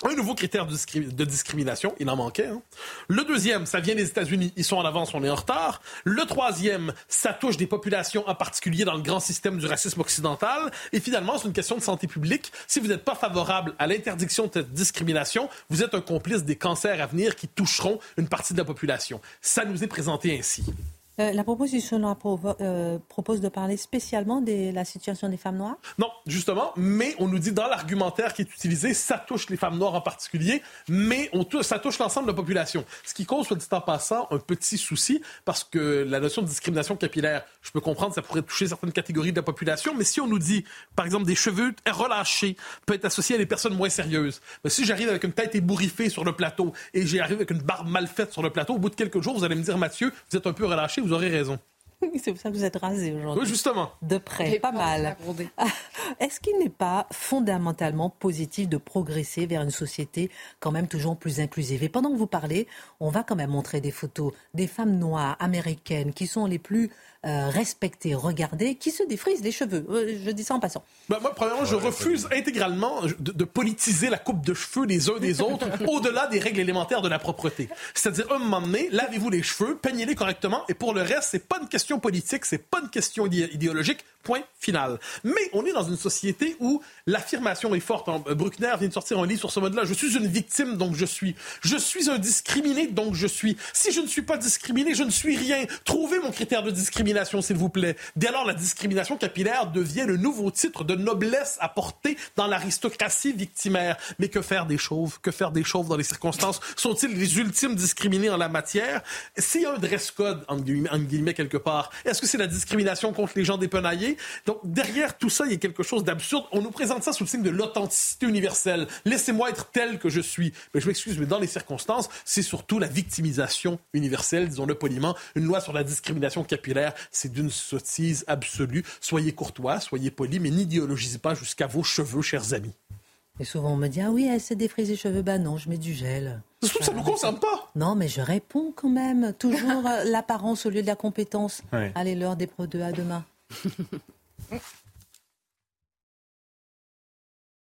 Un nouveau critère de discrimination, il en manquait. Hein. Le deuxième, ça vient des États-Unis, ils sont en avance, on est en retard. Le troisième, ça touche des populations, en particulier dans le grand système du racisme occidental. Et finalement, c'est une question de santé publique. Si vous n'êtes pas favorable à l'interdiction de cette discrimination, vous êtes un complice des cancers à venir qui toucheront une partie de la population. Ça nous est présenté ainsi. La proposition de loi propose de parler spécialement de la situation des femmes noires? Non, justement, mais on nous dit dans l'argumentaire qui est utilisé, ça touche les femmes noires en particulier, mais ça touche l'ensemble de la population. Ce qui cause, soit dit en passant, un petit souci, parce que la notion de discrimination capillaire, je peux comprendre, ça pourrait toucher certaines catégories de la population, mais si on nous dit, par exemple, des cheveux relâchés peut être associé à des personnes moins sérieuses, mais si j'arrive avec une tête ébouriffée sur le plateau et j'arrive avec une barbe mal faite sur le plateau, au bout de quelques jours, vous allez me dire, Mathieu, vous êtes un peu relâché, vous aurez raison. C'est pour ça que vous êtes rasé aujourd'hui. Oui, justement. De près, pas mal. Est-ce qu'il n'est pas fondamentalement positif de progresser vers une société quand même toujours plus inclusive? Et pendant que vous parlez, on va quand même montrer des photos des femmes noires américaines qui sont les plus respectées, regardées, qui se défrisent les cheveux. Je dis ça en passant. Moi, premièrement, je refuse intégralement de politiser la coupe de cheveux des uns des autres au-delà des règles élémentaires de la propreté. C'est-à-dire, un moment donné, lavez-vous les cheveux, peignez-les correctement, et pour le reste, c'est pas une question politique, c'est pas une question idéologique, point final. Mais on est dans une société où l'affirmation est forte. Bruckner vient de sortir un livre sur ce mode-là. Je suis une victime, donc je suis. Je suis un discriminé, donc je suis. Si je ne suis pas discriminé, je ne suis rien. Trouvez mon critère de discrimination, s'il vous plaît. Dès lors, la discrimination capillaire devient le nouveau titre de noblesse à porter dans l'aristocratie victimaire. Mais que faire des chauves? Que faire des chauves dans les circonstances? Sont-ils les ultimes discriminés en la matière? S'il y a un dress code, entre guillemets, quelque part, est-ce que c'est la discrimination contre les gens dépenaillés? Donc, derrière tout ça, il y a quelque chose d'absurde. On nous présente ça sous le signe de l'authenticité universelle. Laissez-moi être tel que je suis. Mais je m'excuse, mais dans les circonstances, c'est surtout la victimisation universelle, disons-le poliment. Une loi sur la discrimination capillaire, c'est d'une sottise absolue. Soyez courtois, soyez polis, mais n'idéologisez pas jusqu'à vos cheveux, chers amis. Et souvent, on me dit « Ah oui, elle s'est défrisée les cheveux. » Ben non, je mets du gel. Ça ne nous concerne pas. Non, mais je réponds quand même. Toujours l'apparence au lieu de la compétence. Oui. Allez, l'heure des Pro 2, à demain.